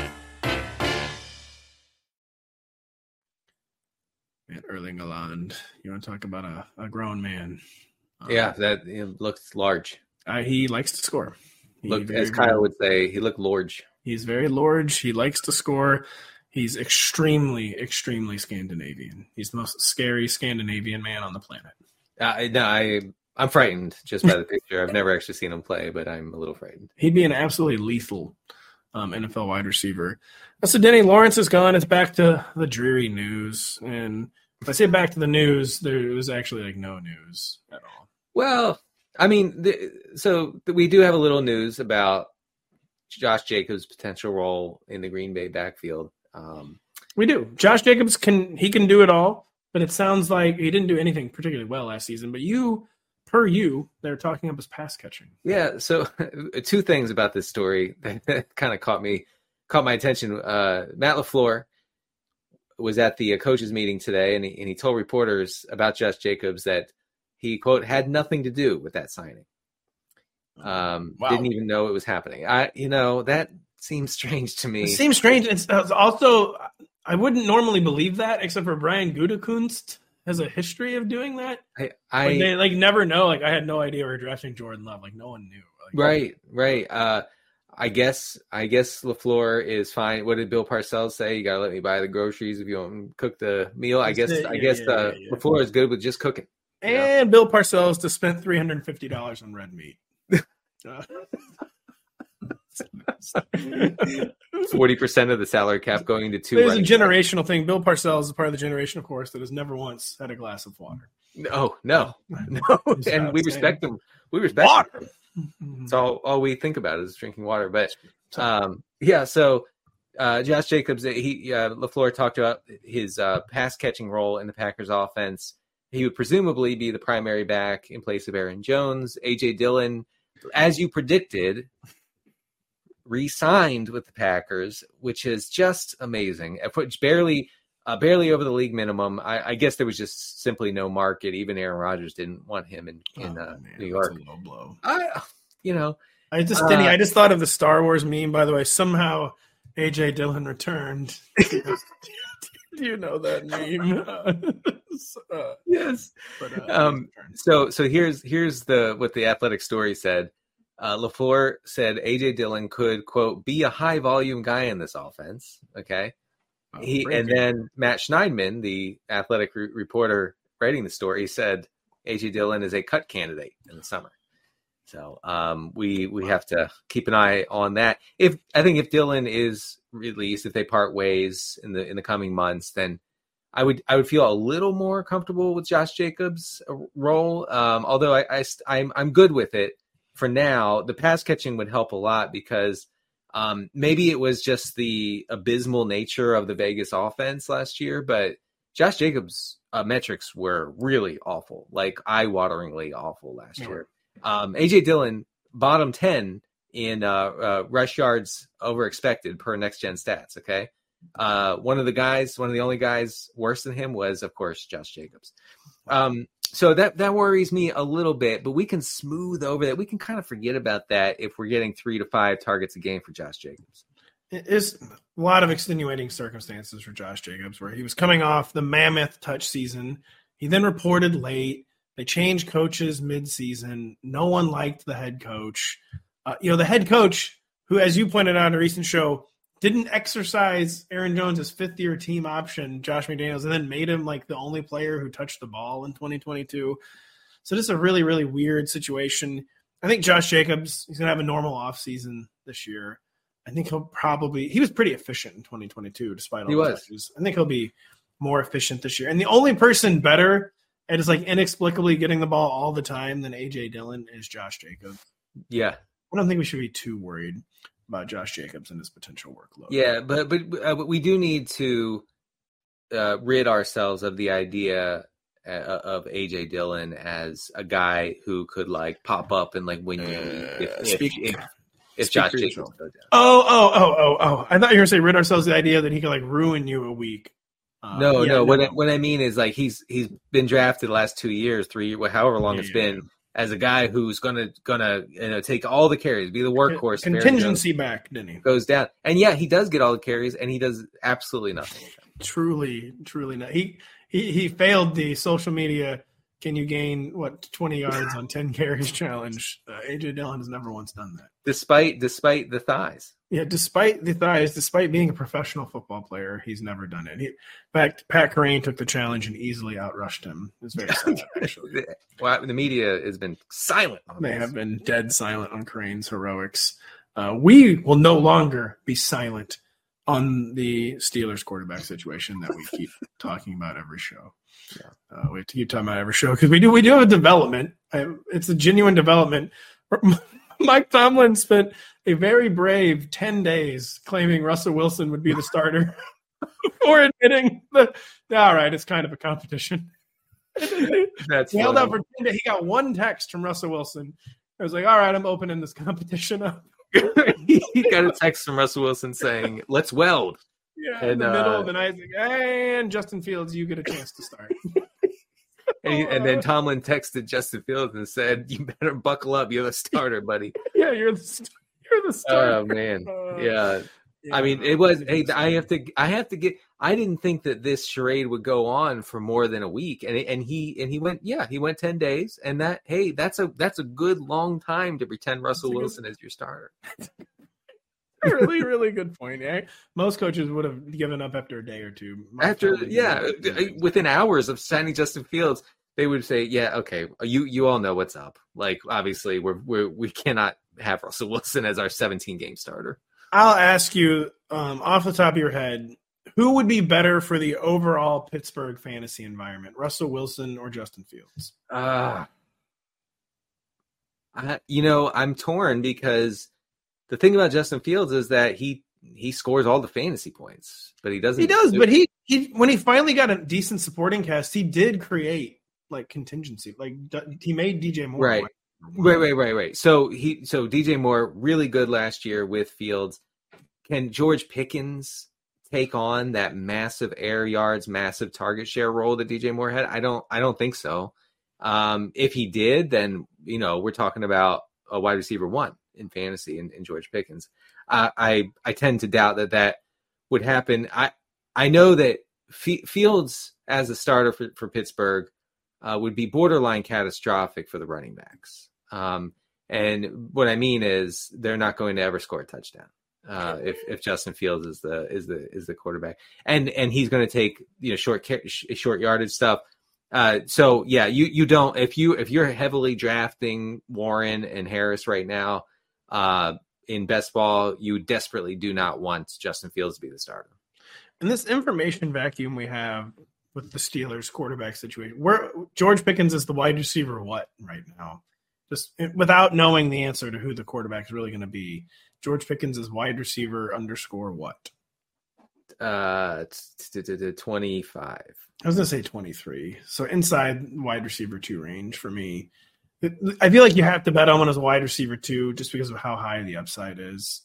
Erling Haaland. You want to talk about a, a grown man? Yeah, um, that it looks large. Uh, he likes to score. He Look, very, as Kyle very, would say, he looked large. He's very large. He likes to score. He's extremely, extremely Scandinavian. He's the most scary Scandinavian man on the planet. Uh, no, I I'm frightened just by the picture. I've never actually seen him play, but I'm a little frightened. He'd be an absolutely lethal um, N F L wide receiver. So Denny Lawrence is gone. It's back to the dreary news. And if I say back to the news, there was actually like no news at all. Well, I mean, the, so we do have a little news about Josh Jacobs' potential role in the Green Bay backfield. Um, we do. Josh Jacobs can he can do it all, but it sounds like he didn't do anything particularly well last season. But you, per you, they're talking up his pass catching. Yeah. So two things about this story that kind of caught me caught my attention. Uh, Matt LaFleur was at the uh, coaches meeting today, and he, and he told reporters about Josh Jacobs that he, quote, had nothing to do with that signing. Um, wow. Didn't even know it was happening. I, you know, that seems strange to me. It seems strange. It's also, I wouldn't normally believe that, except for Brian Gutekunst has a history of doing that. I, I like they like never know. Like I had no idea we were drafting Jordan Love. Like no one knew. Like, right, right. Uh, I guess I guess LaFleur is fine. What did Bill Parcells say? You gotta let me buy the groceries if you want to cook the meal. I guess yeah, I guess yeah, uh, yeah, yeah. LaFleur is good with just cooking. And know? Bill Parcells just spent three hundred fifty dollars on red meat. Forty percent of the salary cap going to two. It's a generational back. thing. Bill Parcells is part of the generation, of course, that has never once had a glass of water. No, no, no, and we respect him. We respect water. Him. It's all all we think about is drinking water. But um, yeah, so uh, Josh Jacobs, he uh, LaFleur talked about his uh, pass catching role in the Packers offense. He would presumably be the primary back in place of Aaron Jones. A J Dillon, as you predicted, re-signed with the Packers, which is just amazing. Barely, uh, barely over the league minimum. I, I guess there was just simply no market. Even Aaron Rodgers didn't want him in, in uh, oh, man, New York. That's a low blow. I, you know, I just, uh, Denny, I just thought of the Star Wars meme. By the way, somehow A J Dillon returned. Do you know that meme? uh, yes. But, uh, um, so, so here's here's the what the Athletic story said. Uh, LaFleur said A J Dillon could, quote, be a high volume guy in this offense. Okay. Oh, he and good. Then Matt Schneidman, the Athletic re- reporter writing the story, said A J Dillon is a cut candidate in the summer. So um, we we have to keep an eye on that. If I think if Dillon is released, if they part ways in the in the coming months, then I would I would feel a little more comfortable with Josh Jacobs' role. Um, although I, I I'm I'm good with it for now. The pass catching would help a lot because um, maybe it was just the abysmal nature of the Vegas offense last year, but Josh Jacobs' uh, metrics were really awful, like eye-wateringly awful last yeah. year. Um, A J Dillon, bottom ten in uh, uh, rush yards over expected per next gen stats. Okay. Uh, one of the guys, one of the only guys worse than him was, of course, Josh Jacobs. Um, so that, that worries me a little bit, but we can smooth over that. We can kind of forget about that if we're getting three to five targets a game for Josh Jacobs. It's a lot of extenuating circumstances for Josh Jacobs, where he was coming off the mammoth touch season. He then reported late. They changed coaches mid-season. No one liked the head coach. Uh, you know, the head coach, who, as you pointed out in a recent show, didn't exercise Aaron Jones' fifth-year team option, Josh McDaniels, and then made him like the only player who touched the ball in twenty twenty-two. So this is a really, really weird situation. I think Josh Jacobs, he's going to have a normal offseason this year. I think he'll probably – he was pretty efficient in twenty twenty-two despite all he the was. touches. I think he'll be more efficient this year. And the only person better at is like inexplicably getting the ball all the time than A J Dillon is Josh Jacobs. Yeah. I don't think we should be too worried about Josh Jacobs and his potential workload. Yeah, but but, uh, but we do need to uh, rid ourselves of the idea uh, of A J Dillon as a guy who could like pop up and like win you Uh, if, speak, if, if, if speak Josh for Jacobs yourself. goes down. Oh, oh, oh, oh, oh. I thought you were going to say rid ourselves of the idea that he could like ruin you a week. Uh, No, yeah, no. What I, what I mean is like he's he's been drafted the last two years, three, however long Yeah, it's yeah, been, as a guy who's gonna gonna you know take all the carries, be the workhorse. Contingency back, didn't he? Goes down, and yeah, he does get all the carries, and he does absolutely nothing. Truly, truly not. He he he failed the social media. Can you gain what twenty yards on ten carries challenge? Uh, A J Dillon has never once done that. Despite despite the thighs. Yeah, despite the thighs, despite being a professional football player, he's never done it. He, in fact, Pat Kerrane took the challenge and easily outrushed him. It's very sad, actually. Well, the media has been silent on They this. have been dead silent on Kerrane's heroics. Uh, we will no longer be silent on the Steelers quarterback situation that we keep talking about every show. Yeah. Uh, we have to keep talking about every show because we do we do have a development. I, it's a genuine development. Mike Tomlin spent a very brave ten days claiming Russell Wilson would be the starter before admitting that, all right, it's kind of a competition. That's He held out funny. for ten days. He got one text from Russell Wilson. I was like, all right, I'm opening this competition up. He got a text from Russell Wilson saying, "Let's weld." Yeah, And, in the middle uh, of the night, he's like, and Justin Fields, you get a chance to start. And, he- and then Tomlin texted Justin Fields and said, "You better buckle up. You're the starter, buddy." Yeah, you're the you're the starter. Oh man, Uh, yeah. yeah. I mean, it was. Hey, I have to. I have to get. I didn't think that this charade would go on for more than a week, and and he and he went. Yeah, he went ten days, and that. Hey, that's a that's a good long time to pretend Russell That's a good- Wilson is your starter. really, really good point. Eh? Most coaches would have given up after a day or two. Mike After Tomlin yeah, didn't. within hours of signing Justin Fields, they would say, "Yeah, okay, you you all know what's up." Like obviously, we're we we cannot have Russell Wilson as our seventeen game starter. I'll ask you um, off the top of your head, who would be better for the overall Pittsburgh fantasy environment, Russell Wilson or Justin Fields? Ah, I, you know, I'm torn because the thing about Justin Fields is that he he scores all the fantasy points, but he doesn't. He does, but he he when he finally got a decent supporting cast, he did create like contingency. Like d- he made D J Moore. Right. Right, right, right, right. So he, so D J Moore really good last year with Fields. Can George Pickens take on that massive air yards, massive target share role that D J Moore had? I don't, I don't think so. Um, if he did, then you know we're talking about a wide receiver one in fantasy in, in George Pickens. Uh, I, I tend to doubt that that would happen. I, I know that F- Fields as a starter for, for Pittsburgh uh, would be borderline catastrophic for the running backs. Um, and what I mean is they're not going to ever score a touchdown uh, if if Justin Fields is the is the is the quarterback, and and he's going to take you know short short yardage stuff. Uh, so yeah, you you don't if you if you're heavily drafting Warren and Harris right now uh, in best ball, you desperately do not want Justin Fields to be the starter. In this information vacuum we have with the Steelers quarterback situation, where George Pickens is the wide receiver what right now? Just without knowing the answer to who the quarterback is really going to be, George Pickens is wide receiver underscore what? Uh, twenty-five. I was going to say twenty-three. So inside wide receiver two range for me. I feel like you have to bet on him as a wide receiver two just because of how high the upside is.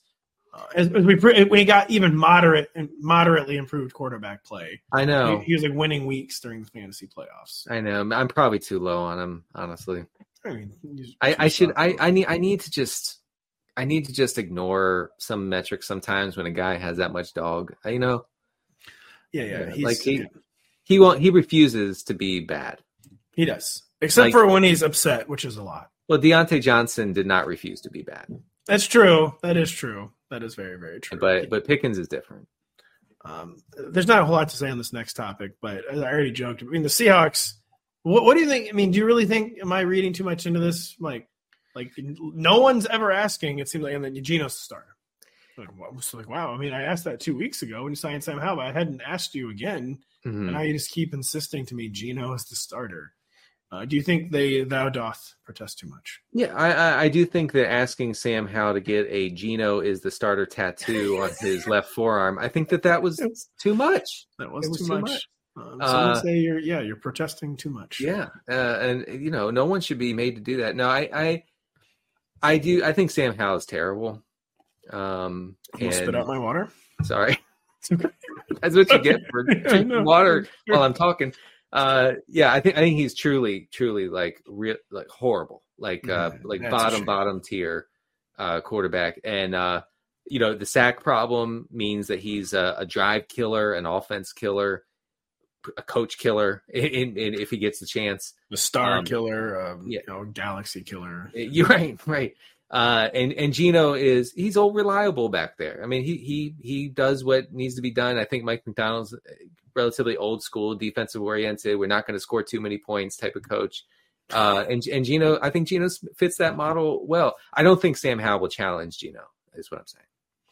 Uh, as, as we when he got even moderate and moderately improved quarterback play. I know he, he was like winning weeks during the fantasy playoffs. I know. I'm probably too low on him, honestly. I mean, I, I should. I, I need. I need to just. I need to just ignore some metrics sometimes when a guy has that much dog. You know. Yeah, yeah. He's, like he, yeah. he won't. He refuses to be bad. He does, except like, for when he's upset, which is a lot. Well, Deontay Johnson did not refuse to be bad. That's true. That is true. That is very, very true. But but Pickens is different. Um, there's not a whole lot to say on this next topic, but as I already joked, I mean, the Seahawks, what, what do you think? I mean, do you really think, am I reading too much into this? Like, like no one's ever asking, it seems like, and then Geno's the starter. Like, well, so like, wow. I mean, I asked that two weeks ago when you signed Sam Howell, but I hadn't asked you again. Mm-hmm. And now you just keep insisting to me Geno is the starter. Uh, do you think they thou doth protest too much? Yeah, I, I, I do think that asking Sam Howell to get a Geno is the starter tattoo on his left forearm, I think that that was too much. That was, was too, too much. much. Um, uh, someone say you're, yeah, you're protesting too much. Yeah, uh, and you know, no one should be made to do that. No, I, I, I do. I think Sam Howell is terrible. Um, and, spit out my water. Sorry, that's what you get for drinking water while I'm talking. Uh, yeah, I think I think he's truly, truly like real, like horrible, like uh, mm, like bottom bottom tier uh, quarterback. And uh, you know, the sack problem means that he's a, a drive killer, an offense killer, a coach killer. In, in, if he gets the chance, the star um, killer, um, yeah. you know, galaxy killer. You're right, right. Uh, and and Geno is he's all reliable back there. I mean, he he he does what needs to be done. I think Mike McDonald's relatively old school, defensive oriented. We're not going to score too many points type of coach. Uh, and and Geno, I think Geno fits that model well. I don't think Sam Howell will challenge Geno, is what I'm saying.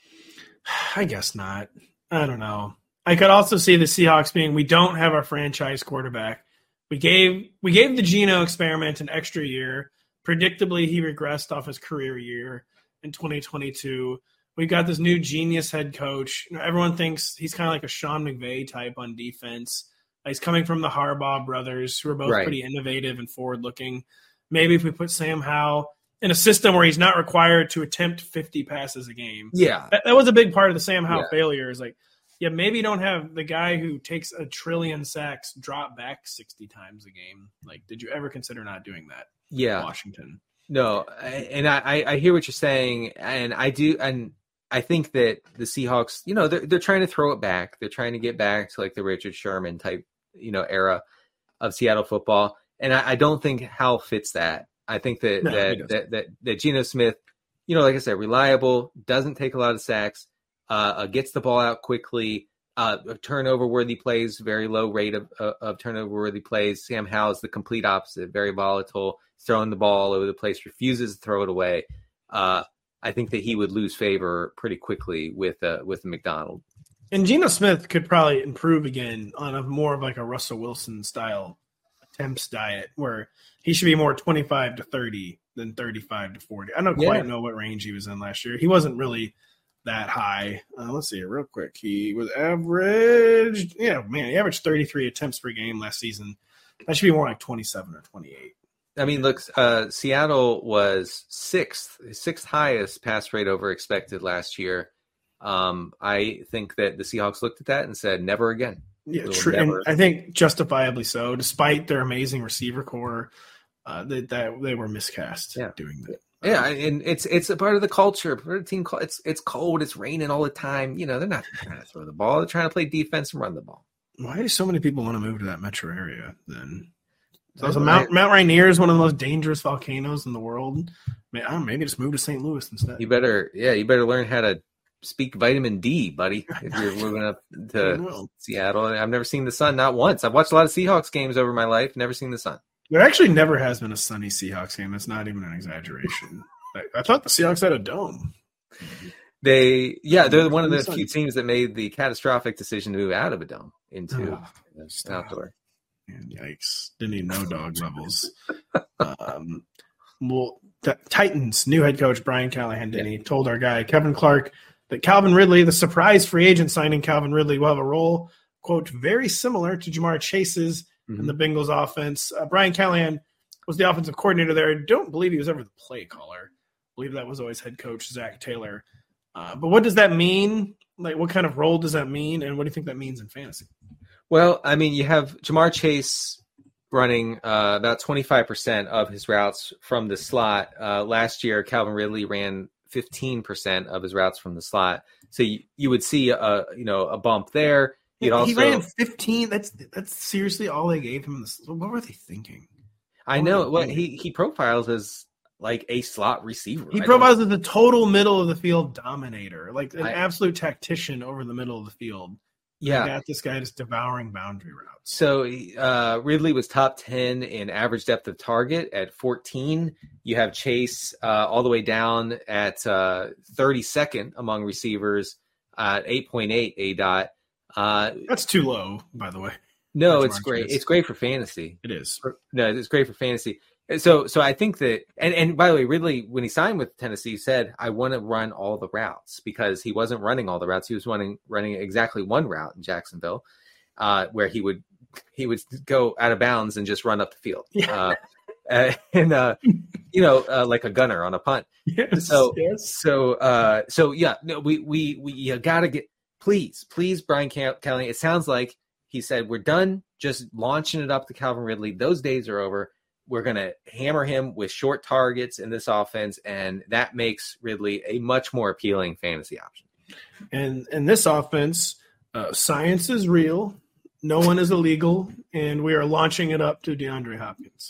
I guess not. I don't know. I could also see the Seahawks being, we don't have our franchise quarterback. We gave we gave the Geno experiment an extra year. Predictably, he regressed off his career year in twenty twenty-two. We've got this new genius head coach. You know, everyone thinks he's kind of like a Sean McVay type on defense. He's coming from the Harbaugh brothers, who are both right. pretty innovative and forward-looking. Maybe if we put Sam Howell in a system where he's not required to attempt fifty passes a game. Yeah. That, that was a big part of the Sam Howell yeah. failure is like, yeah, maybe you don't have the guy who takes a trillion sacks drop back sixty times a game. Like, did you ever consider not doing that? Yeah. Washington. No, and I, I hear what you're saying, and I do, and I think that the Seahawks, you know, they're they're trying to throw it back. They're trying to get back to like the Richard Sherman type, you know, era of Seattle football, and I, I don't think Howell fits that. I think that no, that, that that that Geno Smith, you know, like I said, reliable, doesn't take a lot of sacks, uh, gets the ball out quickly, uh, turnover worthy plays, very low rate of uh, of turnover worthy plays. Sam Howell is the complete opposite, very volatile, throwing the ball all over the place, refuses to throw it away. Uh, I think that he would lose favor pretty quickly with uh, with McDonald. And Geno Smith could probably improve again on a more of like a Russell Wilson style attempts diet, where he should be more twenty-five to thirty than thirty-five to forty. I don't quite yeah. know what range he was in last year. He wasn't really that high. Uh, let's see real quick. He was averaged, yeah, man, he averaged thirty-three attempts per game last season. That should be more like twenty-seven or twenty-eight. I mean, look, uh, Seattle was sixth, sixth highest pass rate over expected last year. Um, I think that the Seahawks looked at that and said, never again. Yeah, true. And I think justifiably so, despite their amazing receiver core, uh, that, that they were miscast yeah. doing that. Yeah, and it's it's a part of the culture. Part of the team, it's it's cold, it's raining all the time. You know, they're not trying to throw the ball; they're trying to play defense and run the ball. Why do so many people want to move to that metro area? Then, so so Mount Mount Rainier is one of the most dangerous volcanoes in the world. I don't know, maybe just move to Saint Louis instead. You better, yeah, you better learn how to speak vitamin D, buddy. If you're moving up to Seattle, I've never seen the sun, not once. I've watched a lot of Seahawks games over my life, never seen the sun. There actually never has been a sunny Seahawks game. That's not even an exaggeration. I, I thought the Seahawks had a dome. They, yeah, they're one of the few teams that made the catastrophic decision to move out of a dome into oh, just outdoor. Man, yikes. Didn't even know dog levels. um, well, t- Titans new head coach Brian Callahan yeah. he told our guy Kevin Clark that Calvin Ridley, the surprise free agent signing Calvin Ridley, will have a role, quote, very similar to Jamar Chase's mm-hmm. in the Bengals offense. Uh, Brian Callahan was the offensive coordinator there. I don't believe he was ever the play caller. I believe that was always head coach Zach Taylor. Uh, but what does that mean? Like, what kind of role does that mean? And what do you think that means in fantasy? Well, I mean, you have Jamar Chase running uh, about twenty-five percent of his routes from the slot. Uh, last year, Calvin Ridley ran fifteen percent of his routes from the slot. So you, you would see a, you know, a bump there. You'd he also, ran fifteen. That's that's seriously all they gave him. This, what were they thinking? I know what he, he profiles as like a slot receiver. He I profiles as the total middle of the field dominator, like an I, absolute tactician over the middle of the field. Yeah. You got this guy just devouring boundary routes. So uh, Ridley was top ten in average depth of target at fourteen. You have Chase uh, all the way down at uh, thirty-second among receivers at eight point eight A D O T. Uh, That's too low, by the way. No, it's great. Chase. It's great for fantasy. It is. No, it's great for fantasy. So, so I think that, and, and by the way, Ridley, when he signed with Tennessee, he said, I want to run all the routes, because he wasn't running all the routes. He was running, running exactly one route in Jacksonville, uh, where he would, he would go out of bounds and just run up the field. Yeah. Uh, and, uh, you know, uh, like a gunner on a punt. Yes, so, yes. so, uh, so yeah, no, we, we, we, you gotta get, please, please, Brian Kelly. It sounds like he said, we're done just launching it up to Calvin Ridley. Those days are over. We're going to hammer him with short targets in this offense, and that makes Ridley a much more appealing fantasy option. And in this offense, uh, science is real. No one is illegal, and we are launching it up to DeAndre Hopkins.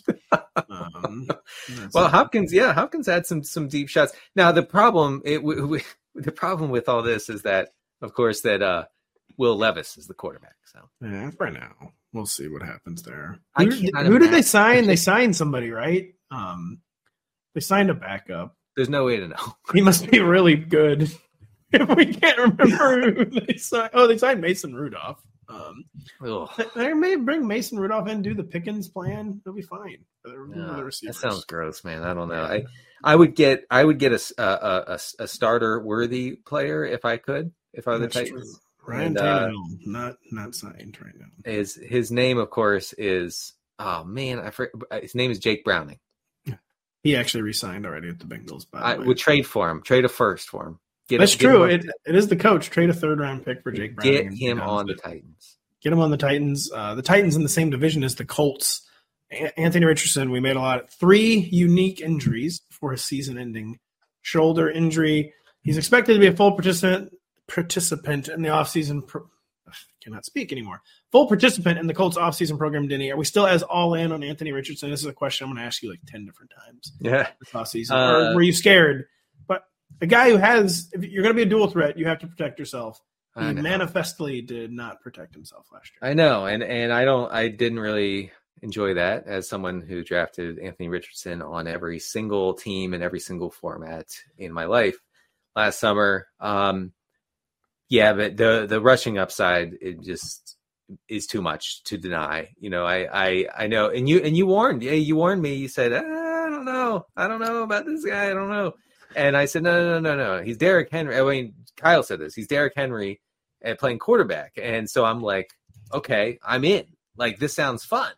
Um, well, Hopkins, yeah, Hopkins had some some deep shots. Now the problem, it, we, we, the problem with all this is that, of course, that uh, Will Levis is the quarterback. So yeah, for now. We'll see what happens there. I Who, who did they sign? They They signed somebody, right? Um, they signed a backup. There's no way to know. He must be really good. If we can't remember who they signed. Oh, they signed Mason Rudolph. Um, they may bring Mason Rudolph in and do the Pickens plan. They'll be fine. No, that sounds gross, man. I don't know. I, I would get I would get a a, a, a starter worthy player if I could. If I were the Titans. True. Ryan Tannehill, uh, not not signed right now. His his name, of course, is oh man, I forget, his name is Jake Browning. He actually re-signed already at the Bengals. By the I way. would trade for him, trade a first for him. Get That's him, true. It, it is the coach. Trade a third round pick for Jake Browning. Get him on the Titans. Get him on the Titans. Uh, the Titans in the same division as the Colts. A- Anthony Richardson. We made a lot. Of, three unique injuries for his season-ending shoulder injury. He's expected to be a full participant. participant in the offseason pro- cannot speak anymore. Full participant in the Colts offseason program, Denny. Are we still as all in on Anthony Richardson? This is a question I'm going to ask you like ten different times. Yeah. This offseason. Uh, or were you scared? But a guy who has, if you're going to be a dual threat, you have to protect yourself. He manifestly did not protect himself last year. I know. And, and I don't, I didn't really enjoy that as someone who drafted Anthony Richardson on every single team and every single format in my life last summer. Um, Yeah, but the the rushing upside, it just is too much to deny. You know, I I, I know, and you and you warned, yeah, you warned me. You said, ah, I don't know, I don't know about this guy, I don't know. And I said, no, no, no, no, no. He's Derrick Henry. I mean, Kyle said this. He's Derrick Henry at playing quarterback, and so I'm like, okay, I'm in. Like, this sounds fun.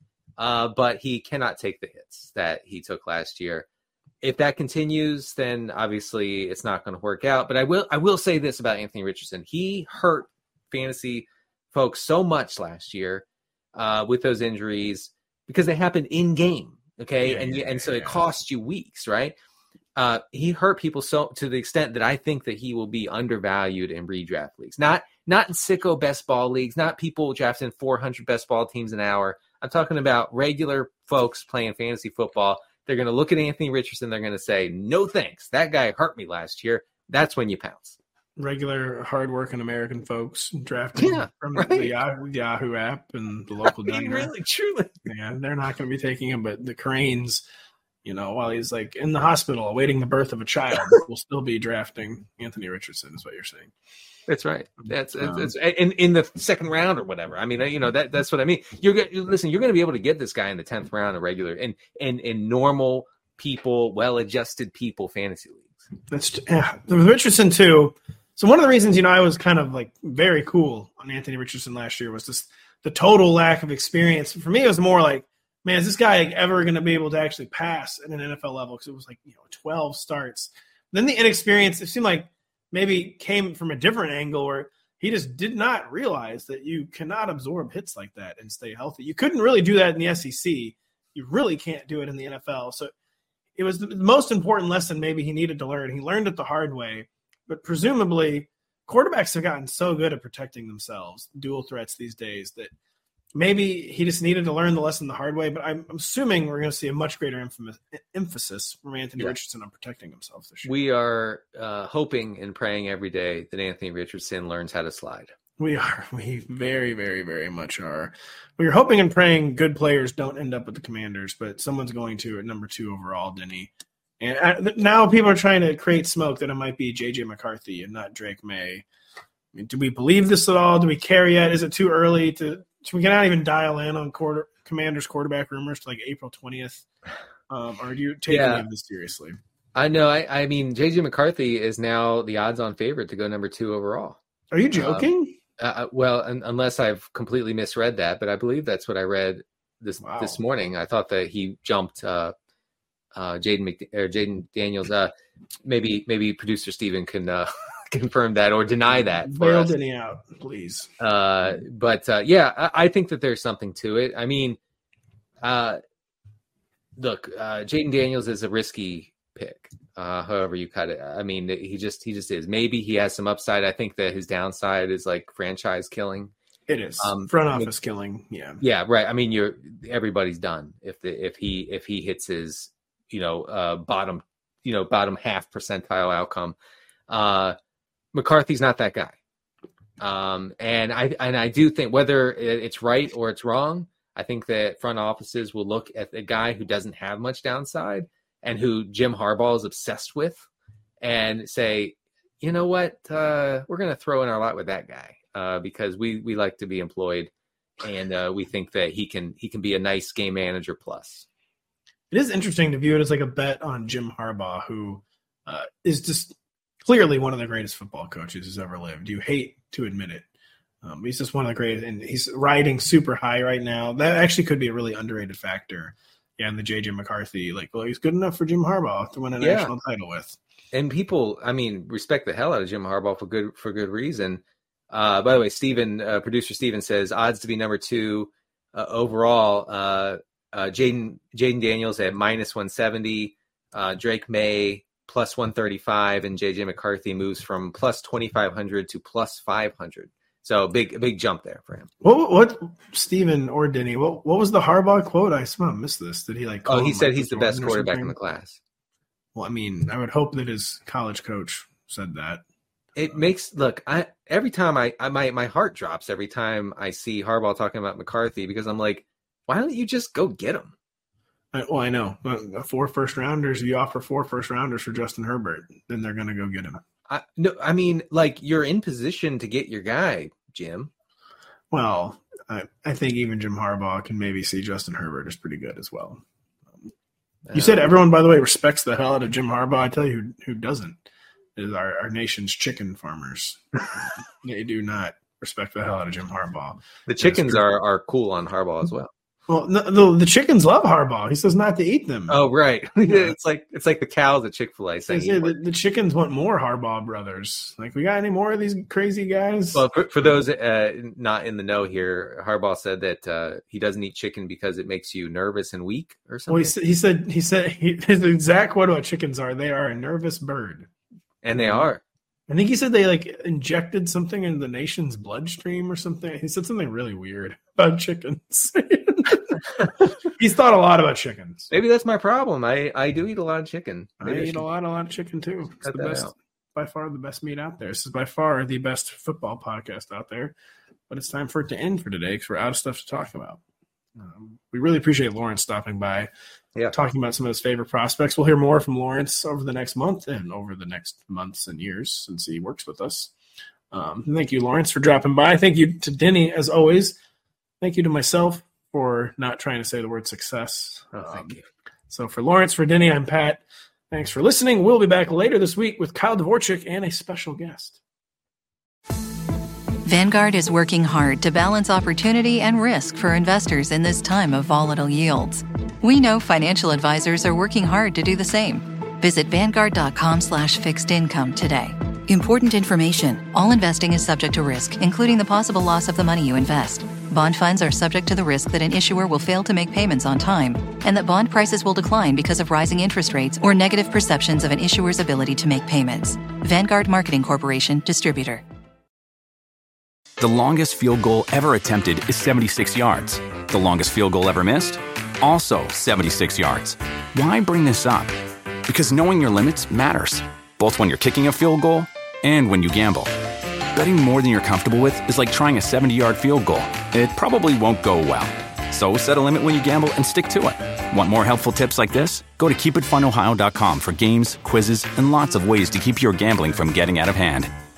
Uh, but he cannot take the hits that he took last year. If that continues, then obviously it's not going to work out. But I will I will say this about Anthony Richardson. He hurt fantasy folks so much last year uh, with those injuries because they happened in game, okay? Yeah, and yeah, and so yeah. it cost you weeks, right? Uh, he hurt people so to the extent that I think that he will be undervalued in redraft leagues. Not not in sicko best ball leagues, not people drafting four hundred best ball teams an hour. I'm talking about regular folks playing fantasy football. They're going to look at Anthony Richardson. They're going to say, no, thanks. That guy hurt me last year. That's when you pounce. Regular, hardworking American folks drafting yeah, from right. the Yahoo, Yahoo app and the local I mean, diner. really, truly. Yeah, they're not going to be taking him, but the Cranes, you know, while he's like in the hospital awaiting the birth of a child, will still be drafting Anthony Richardson, is what you're saying. That's right. That's Um, it's, it's in in the second round or whatever. I mean, you know that that's what I mean. You're go- listen. You're going to be able to get this guy in the tenth round of regular and and in normal people, well-adjusted people fantasy leagues. That's yeah. With Richardson too. So one of the reasons, you know, I was kind of like very cool on Anthony Richardson last year was just the total lack of experience. For me, it was more like, man, is this guy ever going to be able to actually pass at an N F L level? Because it was like, you know, twelve starts. Then the inexperience, it seemed like maybe came from a different angle where he just did not realize that you cannot absorb hits like that and stay healthy. You couldn't really do that in the S E C. You really can't do it in the N F L. So it was the most important lesson maybe he needed to learn. He learned it the hard way, but presumably quarterbacks have gotten so good at protecting themselves, dual threats these days, that maybe he just needed to learn the lesson the hard way. But I'm assuming we're going to see a much greater infamous, emphasis from Anthony yeah. Richardson on protecting himself this year. We are uh, hoping and praying every day that Anthony Richardson learns how to slide. We are. We very, very, very much are. We're hoping and praying good players don't end up with the Commanders, but someone's going to at number two overall, Denny. And I, now people are trying to create smoke that it might be J J McCarthy and not Drake May. I mean, do we believe this at all? Do we care yet? Is it too early to – we cannot even dial in on quarter, Commanders quarterback rumors to like April twentieth? Um, or do you take yeah. any of this seriously? I know. I, I mean, J J McCarthy is now the odds-on favorite to go number two overall. Are you joking? Um, Uh, well, un- unless I've completely misread that, but I believe that's what I read this wow. this morning. I thought that he jumped uh, uh, Jaden Mc- or Jaden Daniels. Uh, maybe maybe producer Steven can uh, confirm that or deny that. Bail Denny out, please. Uh, but uh, yeah, I-, I think that there's something to it. I mean, uh, look, uh, Jaden Daniels is a risky pick. Uh, however you cut it. I mean, he just he just is. Maybe he has some upside. I think that his downside is like franchise killing. It is um, front office I mean, killing. Yeah, yeah, right. I mean, you're everybody's done if the if he if he hits his you know uh, bottom you know bottom half percentile outcome. Uh, McCarthy's not that guy, um, and I and I do think whether it's right or it's wrong, I think that front offices will look at the guy who doesn't have much downside and who Jim Harbaugh is obsessed with, and say, you know what, uh, we're going to throw in our lot with that guy uh, because we we like to be employed, and uh, we think that he can he can be a nice game manager plus. It is interesting to view it as like a bet on Jim Harbaugh, who uh, is just clearly one of the greatest football coaches who's ever lived. You hate to admit it. Um, he's just one of the greatest, and he's riding super high right now. That actually could be a really underrated factor. Yeah, and the J J McCarthy, like, well, he's good enough for Jim Harbaugh to win a yeah. national title with. And people, I mean, respect the hell out of Jim Harbaugh for good for good reason. Uh, by the way, Steven, uh, producer Steven says odds to be number two uh, overall. Uh, uh, Jaden Jaden Daniels at minus one seventy, uh, Drake May plus one thirty-five, and J J McCarthy moves from plus twenty-five hundred to plus five hundred. So big, big jump there for him. What, what, Steven or Denny, what, what was the Harbaugh quote? I somehow missed this. Did he like? Oh, he said he's the best quarterback in the class. Well, I mean, I would hope that his college coach said that. It makes look. I every time I, I my my heart drops every time I see Harbaugh talking about McCarthy because I'm like, why don't you just go get him? I, well, I know four first rounders. If you offer four first rounders for Justin Herbert, then they're going to go get him. I, no, I mean, like, you're in position to get your guy, Jim. Well, I, I think even Jim Harbaugh can maybe see Justin Herbert is pretty good as well. Um, you said everyone, by the way, respects the hell out of Jim Harbaugh. I tell you who, who doesn't is our, our nation's chicken farmers. They do not respect the hell out of Jim Harbaugh. The chickens are, are cool on Harbaugh as well. Well, no, the, the chickens love Harbaugh. He says not to eat them. Oh, right. it's like it's like the cows at Chick-fil-A saying yeah, the, the chickens want more Harbaugh brothers. Like, we got any more of these crazy guys? Well, for, for those uh, not in the know here, Harbaugh said that uh, he doesn't eat chicken because it makes you nervous and weak or something. Well, he, he said he said he, his exact quote about chickens are they are a nervous bird, and they are. I think he said they like injected something into the nation's bloodstream or something. He said something really weird about chickens. He's thought a lot about chickens. Maybe that's my problem. I, I do eat a lot of chicken. Maybe I, I eat a lot, a lot of chicken too. It's the best, out. by far the best meat out there. This is by far the best football podcast out there. But it's time for it to end for today because we're out of stuff to talk about. Um, we really appreciate Lawrence stopping by, yeah, talking about some of his favorite prospects. We'll hear more from Lawrence over the next month and over the next months and years since he works with us. Um, thank you, Lawrence, for dropping by. Thank you to Denny, as always. Thank you to myself for not trying to say the word success. Oh, thank um, you. So for Lawrence, for Denny, I'm Pat. Thanks for listening. We'll be back later this week with Kyle Dvorchak and a special guest. Vanguard is working hard to balance opportunity and risk for investors in this time of volatile yields. We know financial advisors are working hard to do the same. Visit Vanguard.com slash fixed income today. Important information. All investing is subject to risk, including the possible loss of the money you invest. Bond funds are subject to the risk that an issuer will fail to make payments on time, and that bond prices will decline because of rising interest rates or negative perceptions of an issuer's ability to make payments. Vanguard Marketing Corporation, Distributor. The longest field goal ever attempted is seventy-six yards. The longest field goal ever missed? Also seventy-six yards. Why bring this up? Because knowing your limits matters, both when you're kicking a field goal and when you gamble. Betting more than you're comfortable with is like trying a seventy-yard field goal. It probably won't go well. So set a limit when you gamble and stick to it. Want more helpful tips like this? Go to keep it fun ohio dot com for games, quizzes, and lots of ways to keep your gambling from getting out of hand.